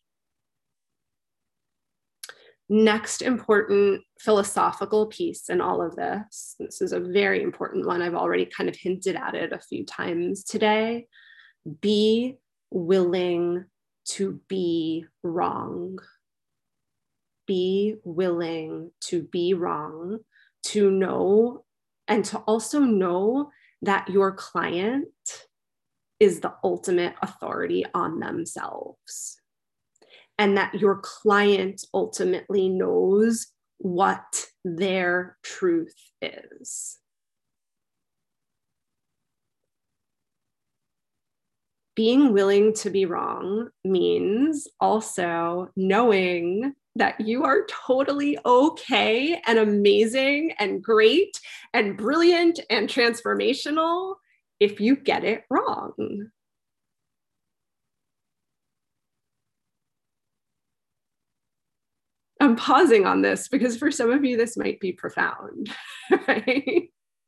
Next important philosophical piece in all of this is a very important one. I've already kind of hinted at it a few times today. Be willing to be wrong. Be willing to be wrong, to know, and to also know that your client is the ultimate authority on themselves, and that your client ultimately knows what their truth is. Being willing to be wrong means also knowing that you are totally okay and amazing and great and brilliant and transformational if you get it wrong. I'm pausing on this because for some of you, this might be profound, right?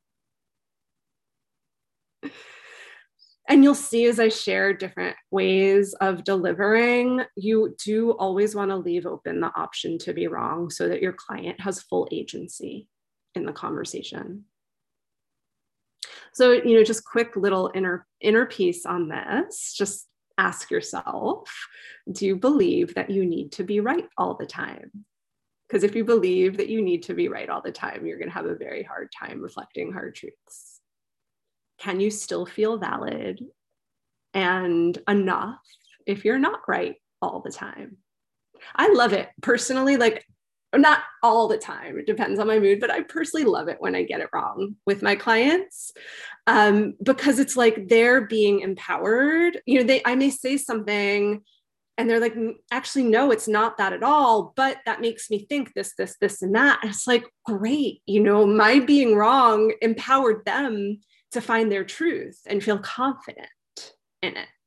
And you'll see as I share different ways of delivering, you do always want to leave open the option to be wrong so that your client has full agency in the conversation. So, you know, just quick little inner piece on this, just ask yourself, do you believe that you need to be right all the time? Because if you believe that you need to be right all the time, you're going to have a very hard time reflecting hard truths. Can you still feel valid and enough if you're not right all the time? I love it personally, like not all the time, it depends on my mood, but I personally love it when I get it wrong with my clients, because it's like they're being empowered. You know, I may say something and they're like, actually, no, it's not that at all, but that makes me think this, and that. And it's like, great, you know, my being wrong empowered them to find their truth and feel confident in it.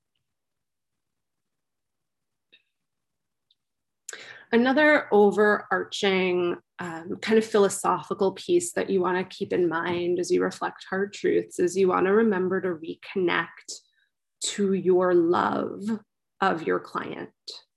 Another overarching kind of philosophical piece that you want to keep in mind as you reflect hard truths is you want to remember to reconnect to your love of your client.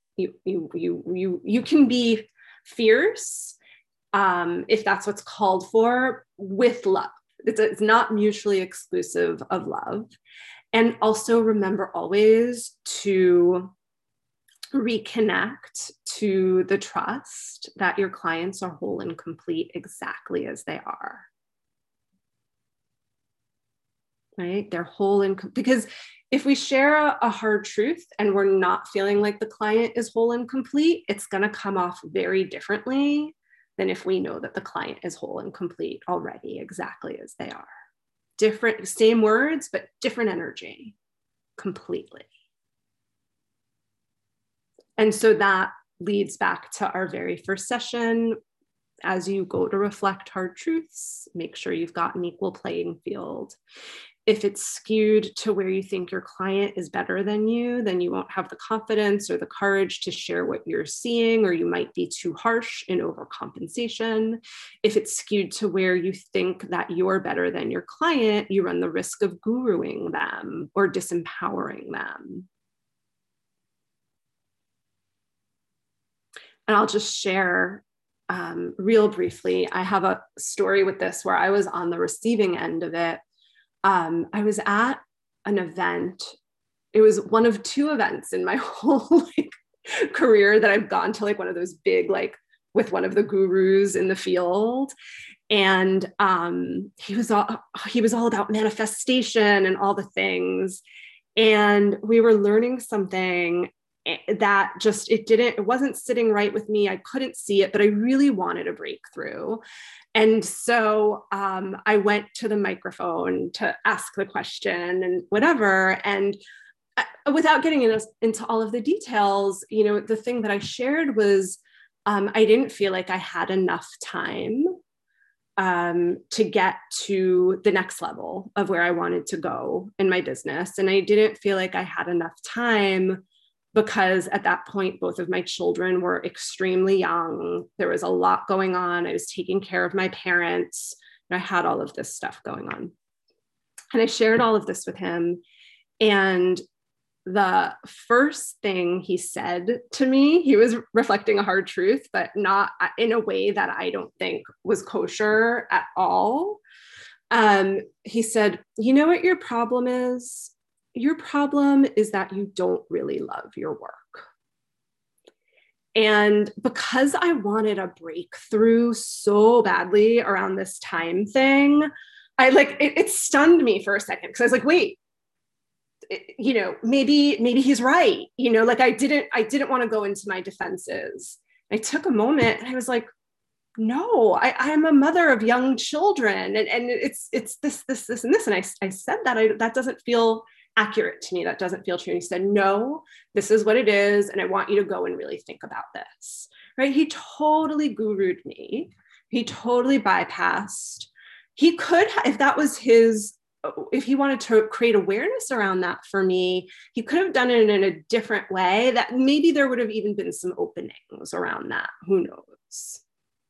You can be fierce if that's what's called for, with love. It's not mutually exclusive of love. And also remember always to reconnect to the trust that your clients are whole and complete exactly as they are. Right? They're whole and because if we share a hard truth and we're not feeling like the client is whole and complete, it's going to come off very differently than if we know that the client is whole and complete already exactly as they are. Different, same words, but different energy completely. And so that leads back to our very first session. As you go to reflect hard truths, make sure you've got an equal playing field. If it's skewed to where you think your client is better than you, then you won't have the confidence or the courage to share what you're seeing, or you might be too harsh in overcompensation. If it's skewed to where you think that you're better than your client, you run the risk of guruing them or disempowering them. And I'll just share real briefly. I have a story with this where I was on the receiving end of it. I was at an event. It was one of two events in my whole career that I've gone to, like one of those big, like with one of the gurus in the field. And he was all about manifestation and all the things. And we were learning something that just, it wasn't sitting right with me. I couldn't see it, but I really wanted a breakthrough. And so I went to the microphone to ask the question and whatever. And without getting into all of the details, the thing that I shared was I didn't feel like I had enough time to get to the next level of where I wanted to go in my business. And I didn't feel like I had enough time because at that point, both of my children were extremely young. There was a lot going on. I was taking care of my parents. And I had all of this stuff going on. And I shared all of this with him. And the first thing he said to me, he was reflecting a hard truth, but not in a way that I don't think was kosher at all. He said, "You know what your problem is? Your problem is that you don't really love your work." And because I wanted a breakthrough so badly around this time thing, it stunned me for a second, because I was like, wait, maybe he's right. I didn't want to go into my defenses. I took a moment and I was like, no, I am a mother of young children, and it's this, and this. And I said that doesn't feel accurate to me. That doesn't feel true. And he said, no, this is what it is. And I want you to go and really think about this, right? He totally guru'd me. He totally bypassed. He could, if that was if he wanted to create awareness around that for me, he could have done it in a different way that maybe there would have even been some openings around that. Who knows?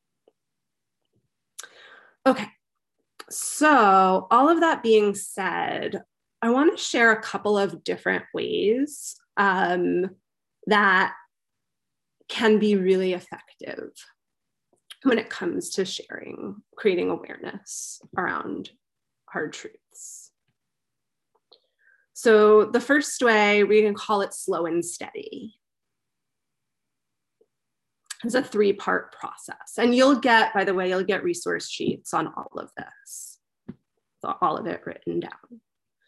Okay. So all of that being said, I want to share a couple of different ways that can be really effective when it comes to creating awareness around hard truths. So the first way, we can call it slow and steady. It's a 3-part process. And you'll get resource sheets on all of this. So all of it written down.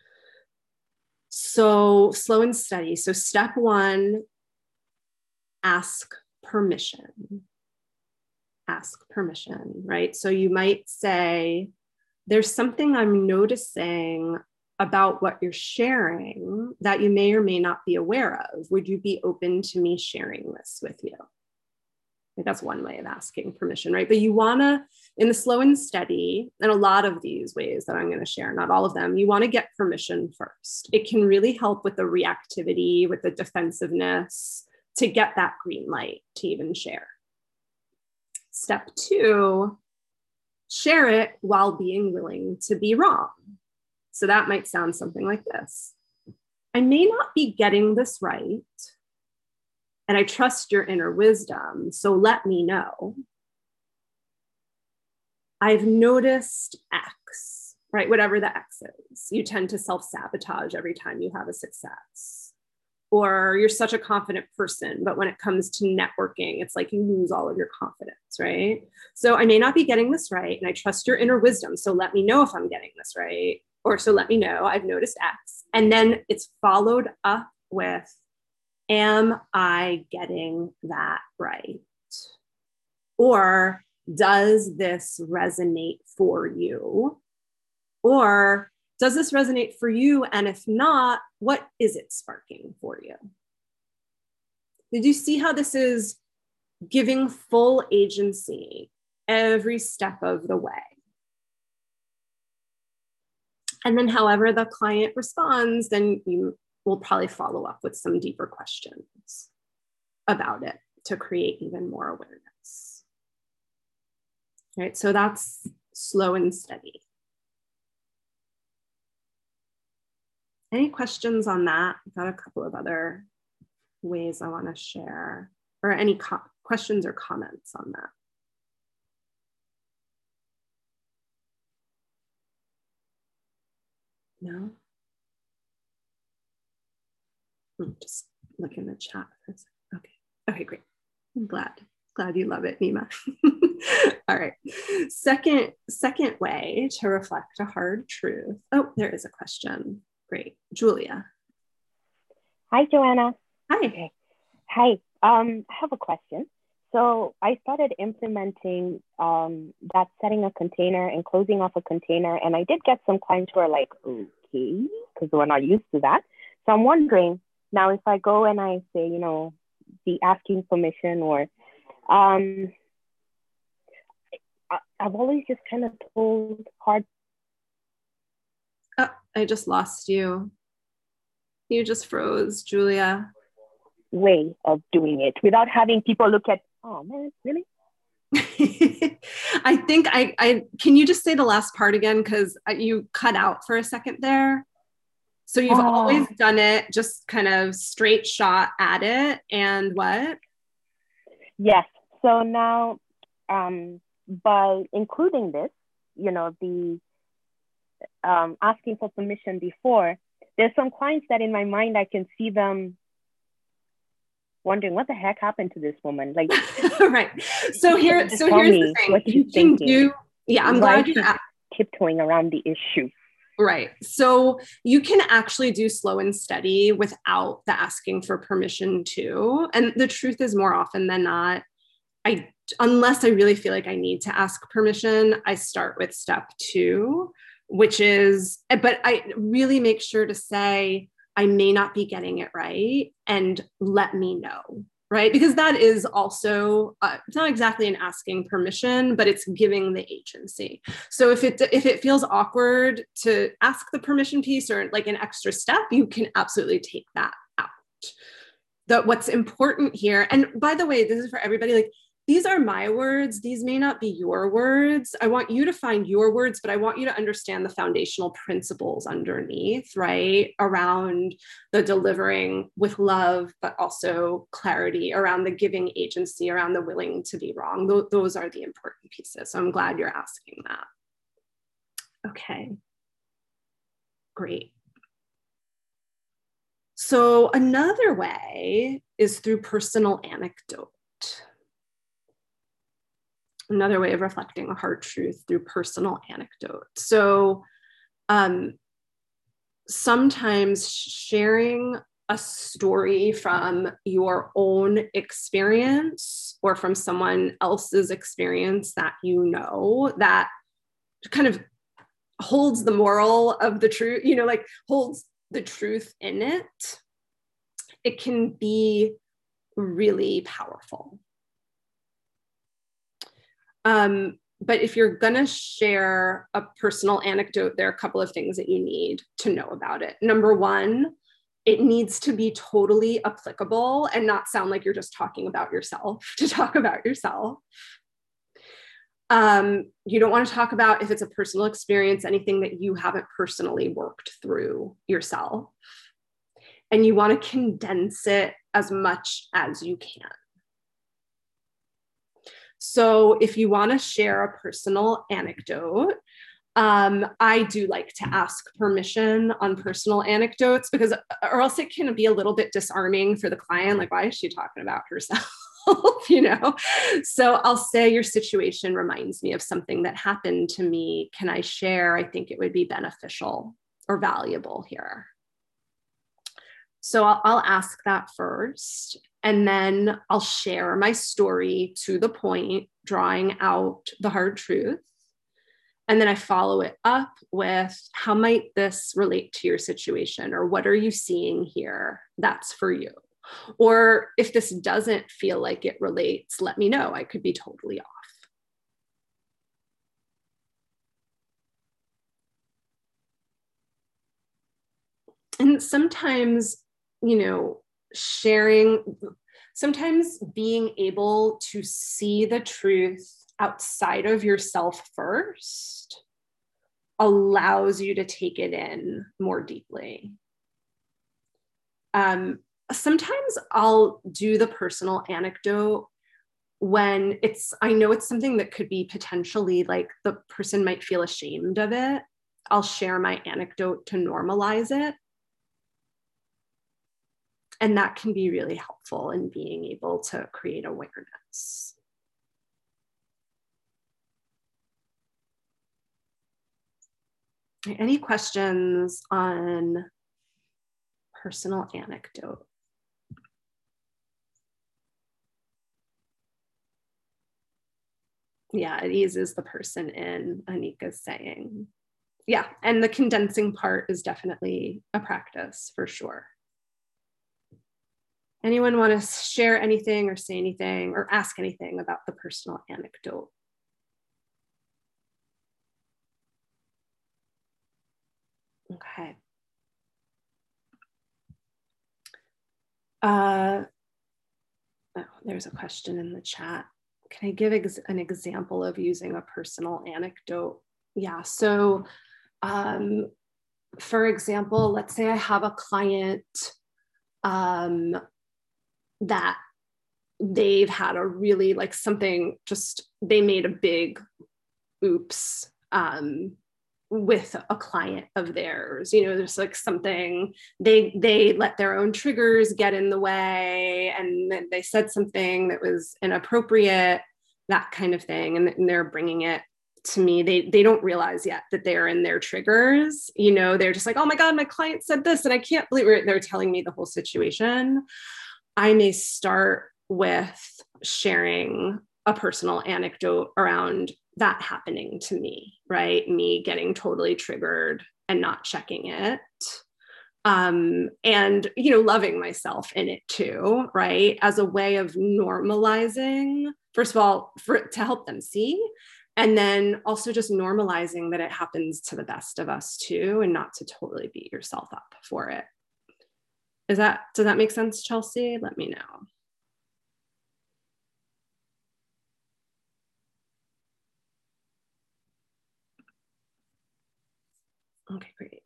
So slow and steady. So step 1, ask permission. Ask permission, right? So you might say, there's something I'm noticing about what you're sharing that you may or may not be aware of. Would you be open to me sharing this with you? I think that's one way of asking permission, right? But you wanna, in the slow and steady, and a lot of these ways that I'm gonna share, not all of them, you wanna get permission first. It can really help with the reactivity, with the defensiveness, to get that green light to even share. Step 2, share it while being willing to be wrong. So that might sound something like this. I may not be getting this right, and I trust your inner wisdom, so let me know. I've noticed X, right? Whatever the X is. You tend to self-sabotage every time you have a success. Or you're such a confident person, but when it comes to networking, it's like you lose all of your confidence, right? So I may not be getting this right, and I trust your inner wisdom, so let me know if I'm getting this right. Or so let me know, I've noticed X. And then it's followed up with, am I getting that right? Or does this resonate for you? Or does this resonate for you? And if not, what is it sparking for you? Did you see how this is giving full agency every step of the way? And then however the client responds, then you will probably follow up with some deeper questions about it to create even more awareness. Right, so that's slow and steady. Any questions on that? I've got a couple of other ways I want to share, or any questions or comments on that. No? Just look in the chat for a second. Okay, great. I'm glad you love it, Nima. All right. Second way to reflect a hard truth. Oh, there is a question. Great. Julia. Hi, Joanna. Hi. Okay. Hi. I have a question. So I started implementing that setting a container and closing off a container. And I did get some clients who are like, okay, because we're not used to that. So I'm wondering now if I go and I say, you know, the asking permission or I've always just kind of told hard. Oh, I just lost you. You just froze, Julia. Way of doing it without having people look at, oh man, really? I think I can you just say the last part again? Because you cut out for a second there. So you've always done it, just kind of straight shot at it. And what? Yes. So now, by including this, you know, the asking for permission before, there's some clients that in my mind, I can see them wondering what the heck happened to this woman. Like, right. So here's the thing. What You can do, yeah, I'm glad you're tiptoeing around the issue. Right. So you can actually do slow and steady without the asking for permission too. And the truth is more often than not, unless I really feel like I need to ask permission, I start with step 2, which is, but I really make sure to say, I may not be getting it right and let me know. Right? Because that is also, it's not exactly an asking permission, but it's giving the agency. So if it feels awkward to ask the permission piece or like an extra step, you can absolutely take that out. What's important here, and by the way, this is for everybody, like these are my words. These may not be your words. I want you to find your words, but I want you to understand the foundational principles underneath, right? Around the delivering with love, but also clarity, around the giving agency, around the willing to be wrong. Those are the important pieces. So I'm glad you're asking that. Okay, great. So another way is through personal anecdote. Another way of reflecting a hard truth through personal anecdote. So sometimes sharing a story from your own experience or from someone else's experience that you know, that kind of holds the moral of the truth, you know, like holds the truth in it, it can be really powerful. But if you're gonna share a personal anecdote, there are a couple of things that you need to know about it. Number one, it needs to be totally applicable and not sound like you're just talking about yourself to talk about yourself. You don't want to talk about, if it's a personal experience, anything that you haven't personally worked through yourself. And you want to condense it as much as you can. So if you want to share a personal anecdote, I do like to ask permission on personal anecdotes, because, or else it can be a little bit disarming for the client. Like, why is she talking about herself? You know? So I'll say, your situation reminds me of something that happened to me. Can I share? I think it would be beneficial or valuable here. So I'll ask that first, and then I'll share my story to the point, drawing out the hard truth. And then I follow it up with, how might this relate to your situation? Or what are you seeing here that's for you? Or if this doesn't feel like it relates, let me know. I could be totally off. And sometimes, you know, sometimes being able to see the truth outside of yourself first allows you to take it in more deeply. Sometimes I'll do the personal anecdote when I know it's something that could be potentially like the person might feel ashamed of it. I'll share my anecdote to normalize it. And that can be really helpful in being able to create awareness. Any questions on personal anecdote? Yeah, it eases the person in, Anika's saying. Yeah, and the condensing part is definitely a practice for sure. Anyone want to share anything or say anything or ask anything about the personal anecdote? Okay. Oh, there's a question in the chat. Can I give an example of using a personal anecdote? Yeah, so for example, let's say I have a client that they've had a really like something, just they made a big oops with a client of theirs. You know, there's like something, they let their own triggers get in the way, and then they said something that was inappropriate, that kind of thing, and they're bringing it to me. They don't realize yet that they're in their triggers. You know, they're just like, oh my God, my client said this and I can't believe it. They're telling me the whole situation. I may start with sharing a personal anecdote around that happening to me, right? Me getting totally triggered and not checking it. And, you know, loving myself in it too, right? As a way of normalizing, first of all, to help them see, and then also just normalizing that it happens to the best of us too, and not to totally beat yourself up for it. Does that make sense, Chelsea? Let me know. Okay, great.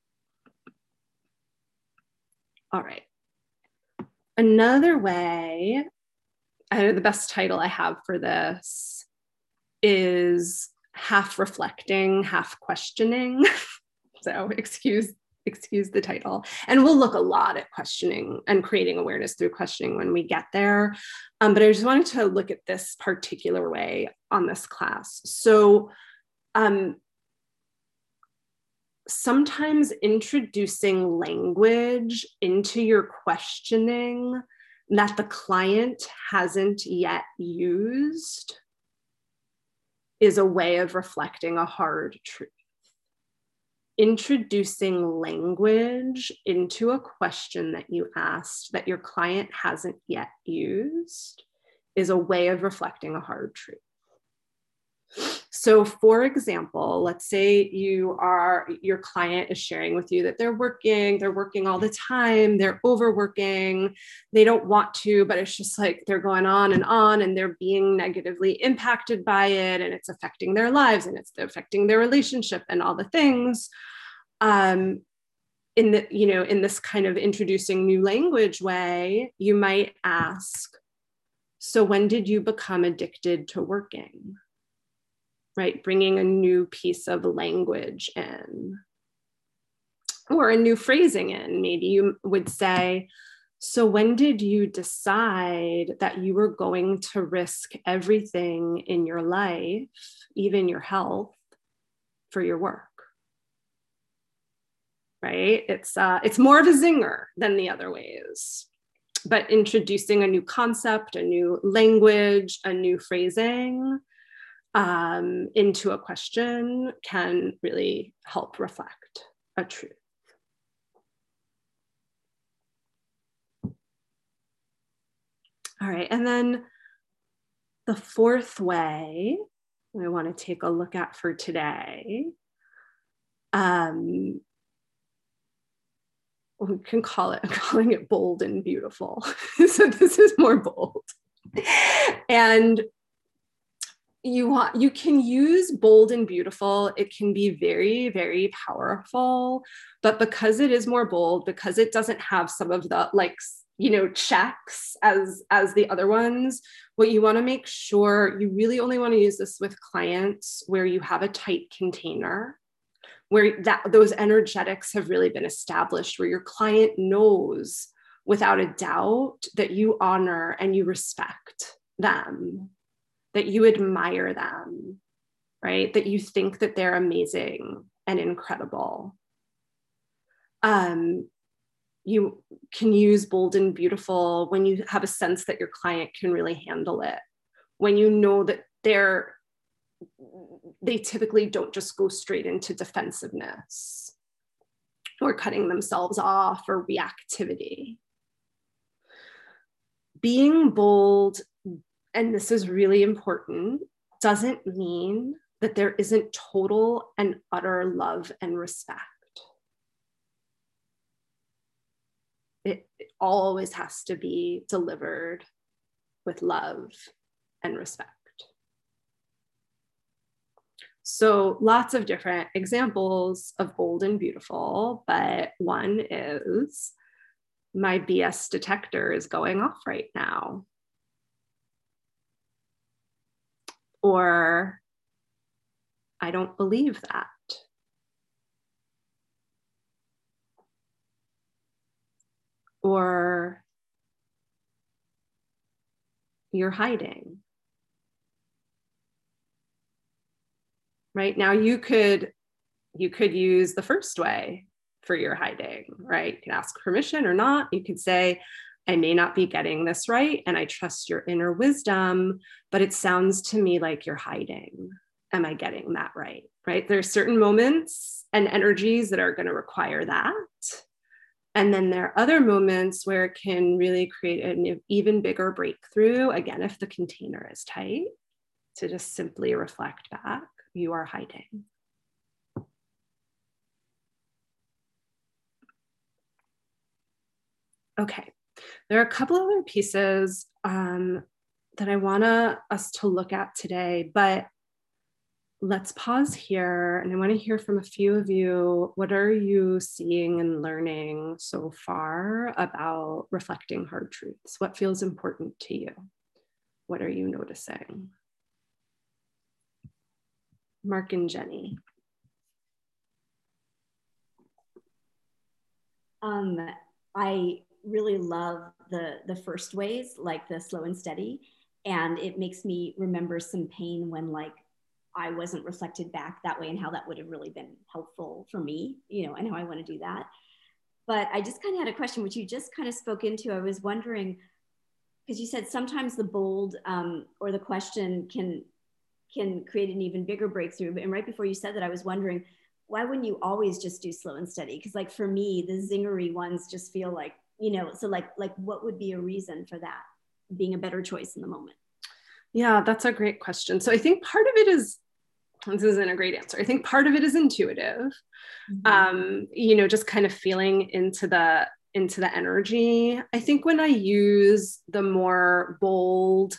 All right. Another way, the best title I have for this is half reflecting, half questioning. So excuse the title. And we'll look a lot at questioning and creating awareness through questioning when we get there. But I just wanted to look at this particular way on this class. So sometimes introducing language into your questioning that the client hasn't yet used is a way of reflecting a hard truth. Introducing language into a question that you asked that your client hasn't yet used is a way of reflecting a hard truth. So for example, let's say your client is sharing with you that they're working all the time, they're overworking, they don't want to, but it's just like they're going on and they're being negatively impacted by it, and it's affecting their lives and it's affecting their relationship and all the things. In this kind of introducing new language way, you might ask, so when did you become addicted to working? Right, bringing a new piece of language in, or a new phrasing in. Maybe you would say, so when did you decide that you were going to risk everything in your life, even your health, for your work? Right, it's more of a zinger than the other ways, but introducing a new concept, a new language, a new phrasing into a question can really help reflect a truth. All right, and then the fourth way I want to take a look at for today, we can I'm calling it bold and beautiful. So this is more bold. And you can use bold and beautiful. It can be very, very powerful, but because it is more bold, because it doesn't have some of the checks as the other ones, what you want to make sure, you really only want to use this with clients where you have a tight container, where those energetics have really been established, where your client knows without a doubt that you honor and you respect them, that you admire them, right? That you think that they're amazing and incredible. You can use bold and beautiful when you have a sense that your client can really handle it. When you know that they typically don't just go straight into defensiveness or cutting themselves off or reactivity. Being bold, and this is really important, doesn't mean that there isn't total and utter love and respect. It always has to be delivered with love and respect. So lots of different examples of bold and beautiful, but one is, my BS detector is going off right now. Or, I don't believe that. Or, you're hiding. Right now, you could use the first way for your hiding, right? You can ask permission or not. You could say, I may not be getting this right, and I trust your inner wisdom, but it sounds to me like you're hiding. Am I getting that right? Right? There are certain moments and energies that are going to require that. And then there are other moments where it can really create an even bigger breakthrough, again, if the container is tight, to just simply reflect back, you are hiding. Okay, there are a couple other pieces that I want us to look at today, but let's pause here, and I want to hear from a few of you. What are you seeing and learning so far about reflecting hard truths? What feels important to you? What are you noticing? Mark and Jenny. I really love the first ways, like the slow and steady, and it makes me remember some pain when like I wasn't reflected back that way, and how that would have really been helpful for me, you know, and how I want to do that. But I just kind of had a question, which you just kind of spoke into. I was wondering, because you said sometimes the bold or the question can create an even bigger breakthrough. And right before you said that, I was wondering, why wouldn't you always just do slow and steady? Because like for me, the zingery ones just feel like, you know, so like what would be a reason for that being a better choice in the moment? Yeah, that's a great question. So I think part of it is, this isn't a great answer. I think part of it is intuitive, you know, just kind of feeling into the energy. I think when I use the more bold,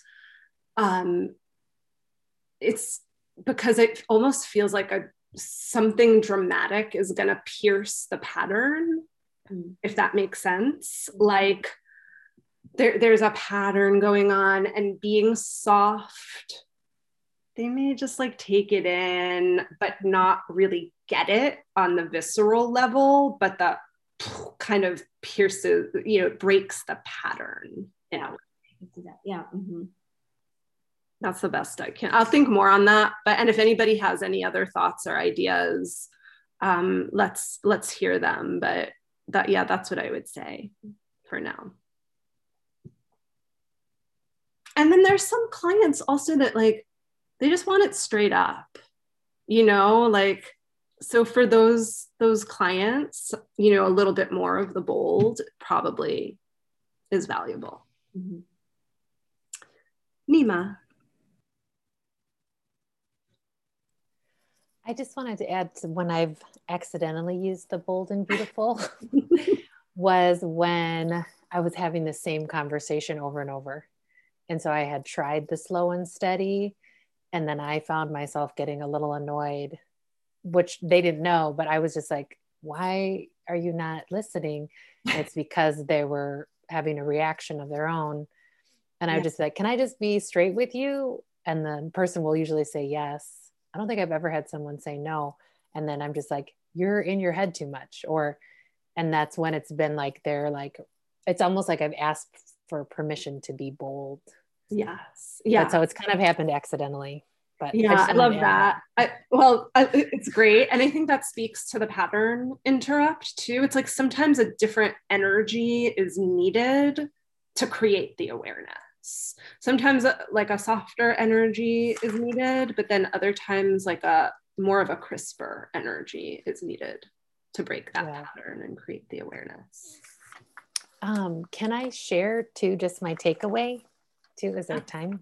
it's because it almost feels like something dramatic is going to pierce the pattern, if that makes sense. Like there's a pattern going on, and being soft, they may just like take it in, but not really get it on the visceral level, but the kind of pierces, you know, breaks the pattern. Yeah. Yeah. Mm-hmm. That's the best I can. I'll think more on that. And if anybody has any other thoughts or ideas, let's hear them. But that's what I would say for now. And then there's some clients also that like, they just want it straight up, you know, like, so for those clients, you know, a little bit more of the bold probably is valuable. Mm-hmm. Nima. I just wanted to add to when I've accidentally used the bold and beautiful was when I was having the same conversation over and over. And so I had tried the slow and steady, and then I found myself getting a little annoyed, which they didn't know, but I was just like, why are you not listening? And it's because they were having a reaction of their own. And I was just like, can I just be straight with you? And the person will usually say yes. I don't think I've ever had someone say no. And then I'm just like, you're in your head too much. And that's when it's been like, they're like, it's almost like I've asked for permission to be bold. Yes. Yeah. But so it's kind of happened accidentally. But yeah, I love that. It's great. And I think that speaks to the pattern interrupt too. It's like sometimes a different energy is needed to create the awareness. Sometimes like a softer energy is needed, but then other times like a more of a crisper energy is needed to break that pattern and create the awareness. Can I share too, just my takeaway too? Is there time?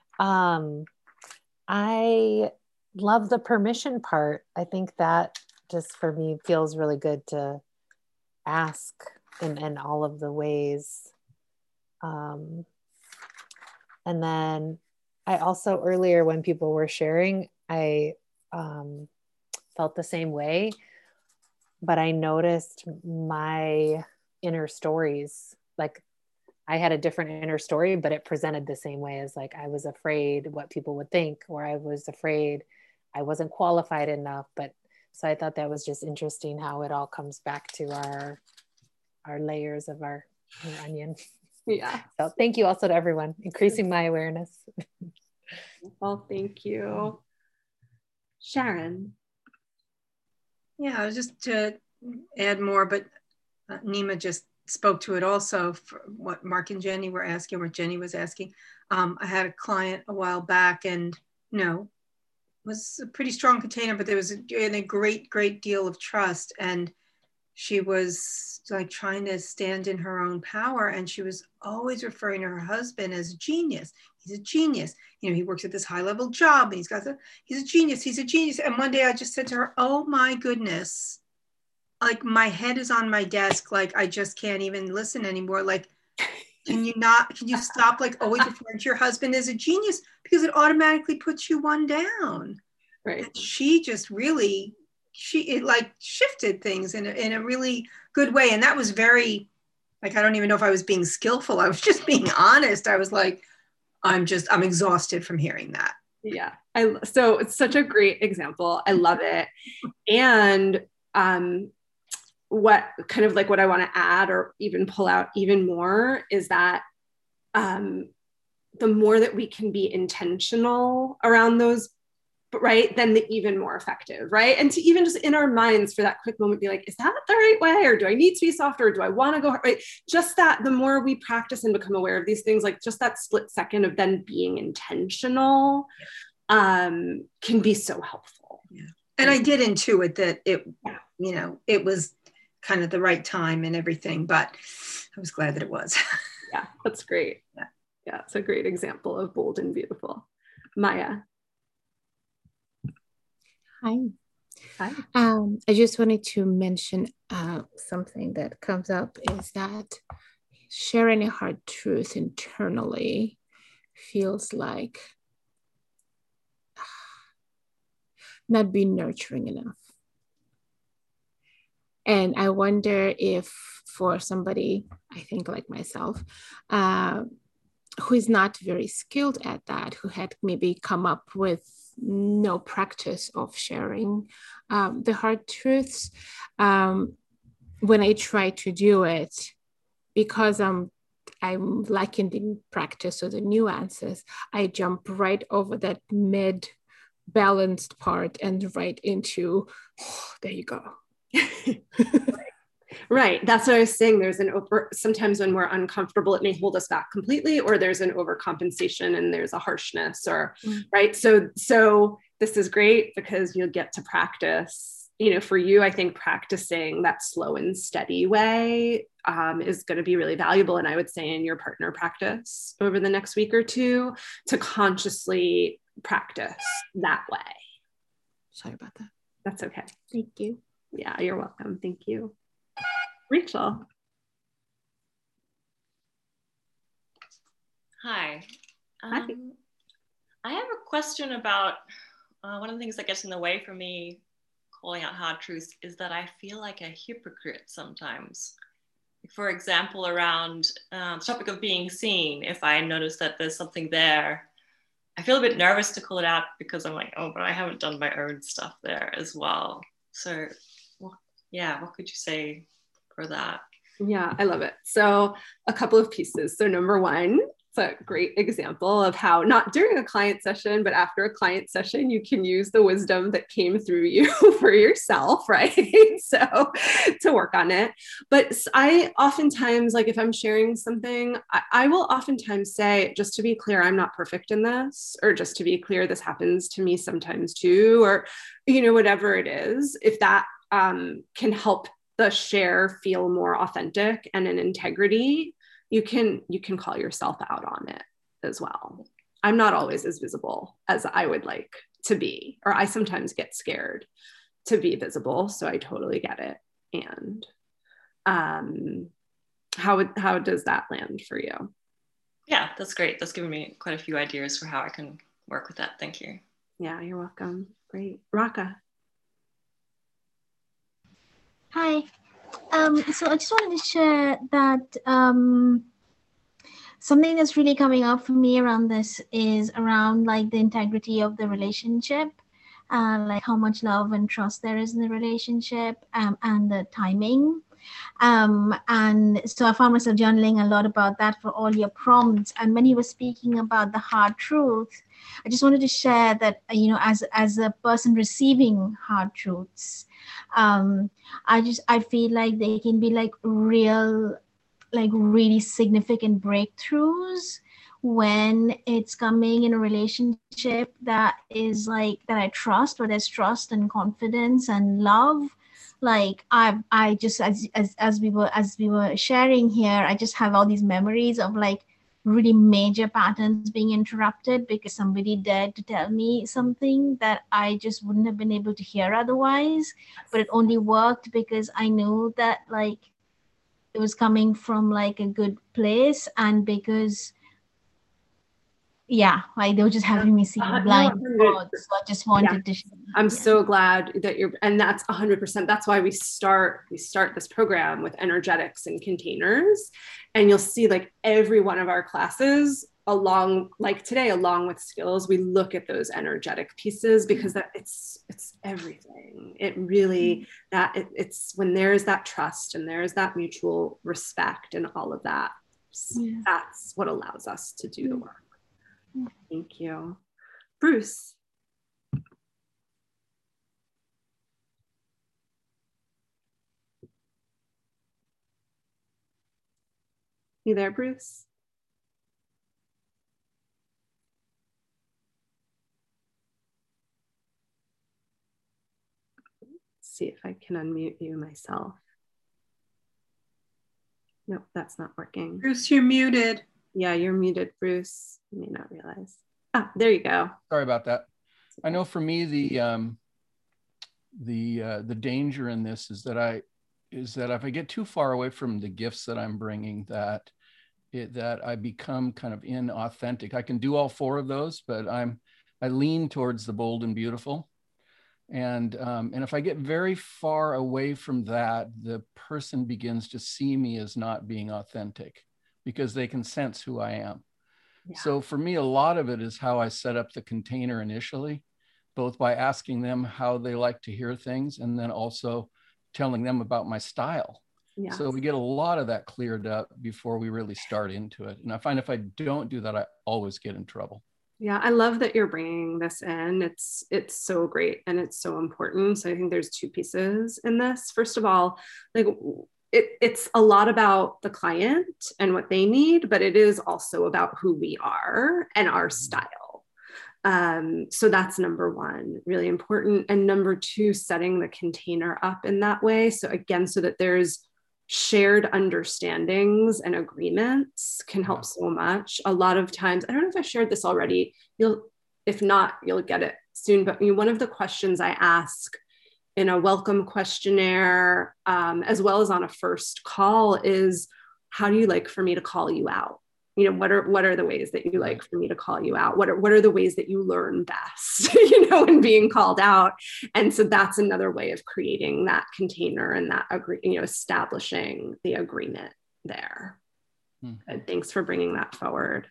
I love the permission part. I think that just for me feels really good to ask in all of the ways. And then I also earlier when people were sharing, I felt the same way, but I noticed my inner stories. Like I had a different inner story, but it presented the same way as like, I was afraid what people would think, or I was afraid I wasn't qualified enough. But so I thought that was just interesting how it all comes back to our layers of our onion. Yeah. So thank you also to everyone, increasing my awareness. Well, thank you. Sharon. Yeah, just to add more, but Nima just spoke to it also for what Mark and Jenny were asking, what Jenny was asking. I had a client a while back and was a pretty strong container, but there was a great deal of trust. And she was like trying to stand in her own power. And she was always referring to her husband as a genius. He's a genius. He works at this high level job and he's a genius. He's a genius. And one day I just said to her, oh my goodness, like my head is on my desk. Like I just can't even listen anymore. Like, can you stop like always referring to your husband as a genius, because it automatically puts you one down. Right. And she just really, it like shifted things in a really good way. And that was very, like, I don't even know if I was being skillful. I was just being honest. I was like, I'm exhausted from hearing that. Yeah. So it's such a great example. I love it. And what kind of like what I want to add or even pull out even more is that the more that we can be intentional around those, right, then the even more effective, right? And to even just in our minds for that quick moment, be like, is that the right way? Or do I need to be softer? Or do I want to go, right? Just that the more we practice and become aware of these things, like just that split second of then being intentional can be so helpful. Yeah. And I did intuit that it was kind of the right time and everything, but I was glad that it was. Yeah, that's great. Yeah, it's a great example of bold and beautiful. Maya. Hi. Hi. I just wanted to mention something that comes up is that sharing a hard truth internally feels like not being nurturing enough. And I wonder if for somebody, I think like myself, who is not very skilled at that, who had maybe come up with no practice of sharing the hard truths, when I try to do it, because I'm lacking the practice or the nuances, I jump right over that mid-balanced part and right into, there you go. Right. That's what I was saying. There's sometimes when we're uncomfortable, it may hold us back completely, or there's an overcompensation and there's a harshness right. So this is great because you'll get to practice, for you, I think practicing that slow and steady way is going to be really valuable. And I would say in your partner practice over the next week or two to consciously practice that way. Sorry about that. That's okay. Thank you. Yeah, you're welcome. Thank you. Rachel. Hi. Hi. I have a question about one of the things that gets in the way for me calling out hard truths is that I feel like a hypocrite sometimes. For example, around the topic of being seen, if I notice that there's something there, I feel a bit nervous to call it out because I'm like, oh, but I haven't done my own stuff there as well. So, what could you say for that? Yeah, I love it. So a couple of pieces. So number one, a great example of how not during a client session, but after a client session, you can use the wisdom that came through you for yourself, right? So to work on it. But I oftentimes, like if I'm sharing something, I will oftentimes say, just to be clear, I'm not perfect in this, or just to be clear, this happens to me sometimes too, or, whatever it is, if that can help the share feel more authentic and in integrity, you can call yourself out on it as well. I'm not always as visible as I would like to be, or I sometimes get scared to be visible. So I totally get it. And how does that land for you? Yeah, that's great. That's given me quite a few ideas for how I can work with that. Thank you. Yeah, you're welcome. Great. Raka. Hi. So I just wanted to share that something that's really coming up for me around this is around like the integrity of the relationship, like how much love and trust there is in the relationship, and the timing. And so I found myself journaling a lot about that for all your prompts. And when you were speaking about the hard truth, I just wanted to share that, as a person receiving hard truths, I feel like they can be like really significant breakthroughs when it's coming in a relationship that is like that I trust, where there's trust and confidence and love. Like I just as we were sharing here, I just have all these memories of like really major patterns being interrupted because somebody dared to tell me something that I just wouldn't have been able to hear otherwise. But it only worked because I knew that like it was coming from like a good place, and because like they were just having me see blind spots. So I just wanted to share. I'm so glad that and that's 100%. That's why we start this program with energetics and containers. And you'll see like every one of our classes along with skills, we look at those energetic pieces because that it's everything. It really, it's when there's that trust and there's that mutual respect and all of that, that's what allows us to do the work. Thank you. Bruce. You there, Bruce? Let's see if I can unmute you myself. Nope, that's not working. Bruce, you're muted. Yeah, you're muted, Bruce. You may not realize. Ah, there you go. Sorry about that. I know for me, the danger in this is that if I get too far away from the gifts that I'm bringing, that I become kind of inauthentic. I can do all four of those, but I lean towards the bold and beautiful. And if I get very far away from that, the person begins to see me as not being authentic because they can sense who I am. Yeah. So for me, a lot of it is how I set up the container initially, both by asking them how they like to hear things and then also telling them about my style. Yeah. So we get a lot of that cleared up before we really start into it. And I find if I don't do that, I always get in trouble. Yeah, I love that you're bringing this in. It's so great and it's so important. So I think there's two pieces in this. First of all, like it's a lot about the client and what they need, but it is also about who we are and our style. So that's number one, really important. And number two, setting the container up in that way. So again, so that there's shared understandings and agreements can help so much. A lot of times, I don't know if I shared this already, if not, you'll get it soon, but one of the questions I ask in a welcome questionnaire, as well as on a first call, is how do you like for me to call you out? What are the ways that you like for me to call you out? What are the ways that you learn best, in being called out? And so that's another way of creating that container and that establishing the agreement there. Good. Thanks for bringing that forward.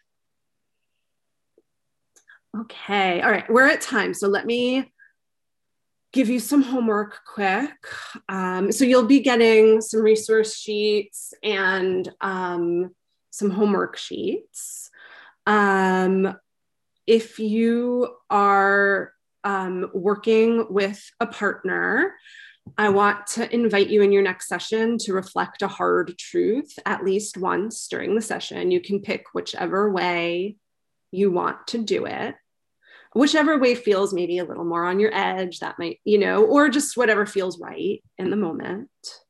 Okay. All right. We're at time. So let me give you some homework quick. So you'll be getting some resource sheets and some homework sheets. If you are working with a partner, I want to invite you in your next session to reflect a hard truth at least once during the session. You can pick whichever way you want to do it. Whichever way feels maybe a little more on your edge, that might, or just whatever feels right in the moment.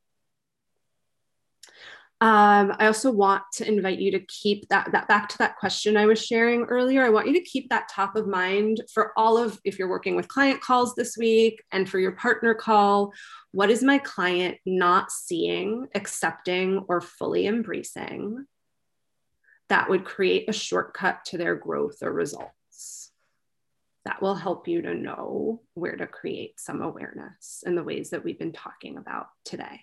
I also want to invite you to keep that back to that question I was sharing earlier. I want you to keep that top of mind for if you're working with client calls this week and for your partner call. What is my client not seeing, accepting, or fully embracing that would create a shortcut to their growth or results? That will help you to know where to create some awareness in the ways that we've been talking about today.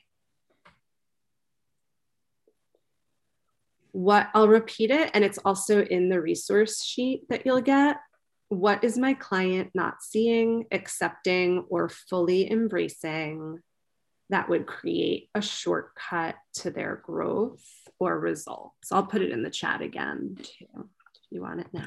I'll repeat it, and it's also in the resource sheet that you'll get. What is my client not seeing, accepting, or fully embracing that would create a shortcut to their growth or results? I'll put it in the chat again too, if you want it now.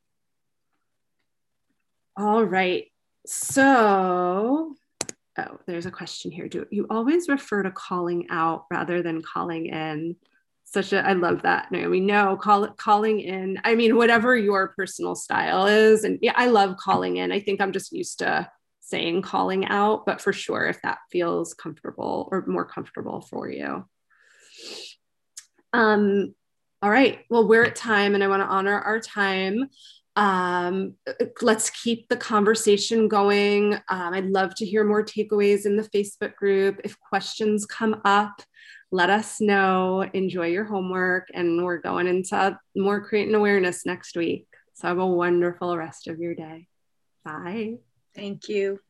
All right, so, there's a question here. Do you always refer to calling out rather than calling in? I love that, Naomi. No, calling in. I mean, whatever your personal style is. And yeah, I love calling in. I think I'm just used to saying calling out, but for sure, if that feels comfortable or more comfortable for you. All right, well, we're at time and I want to honor our time. Let's keep the conversation going. I'd love to hear more takeaways in the Facebook group. If questions come up, let us know. Enjoy your homework, and we're going into more creating awareness next week. So have a wonderful rest of your day. Bye. Thank you.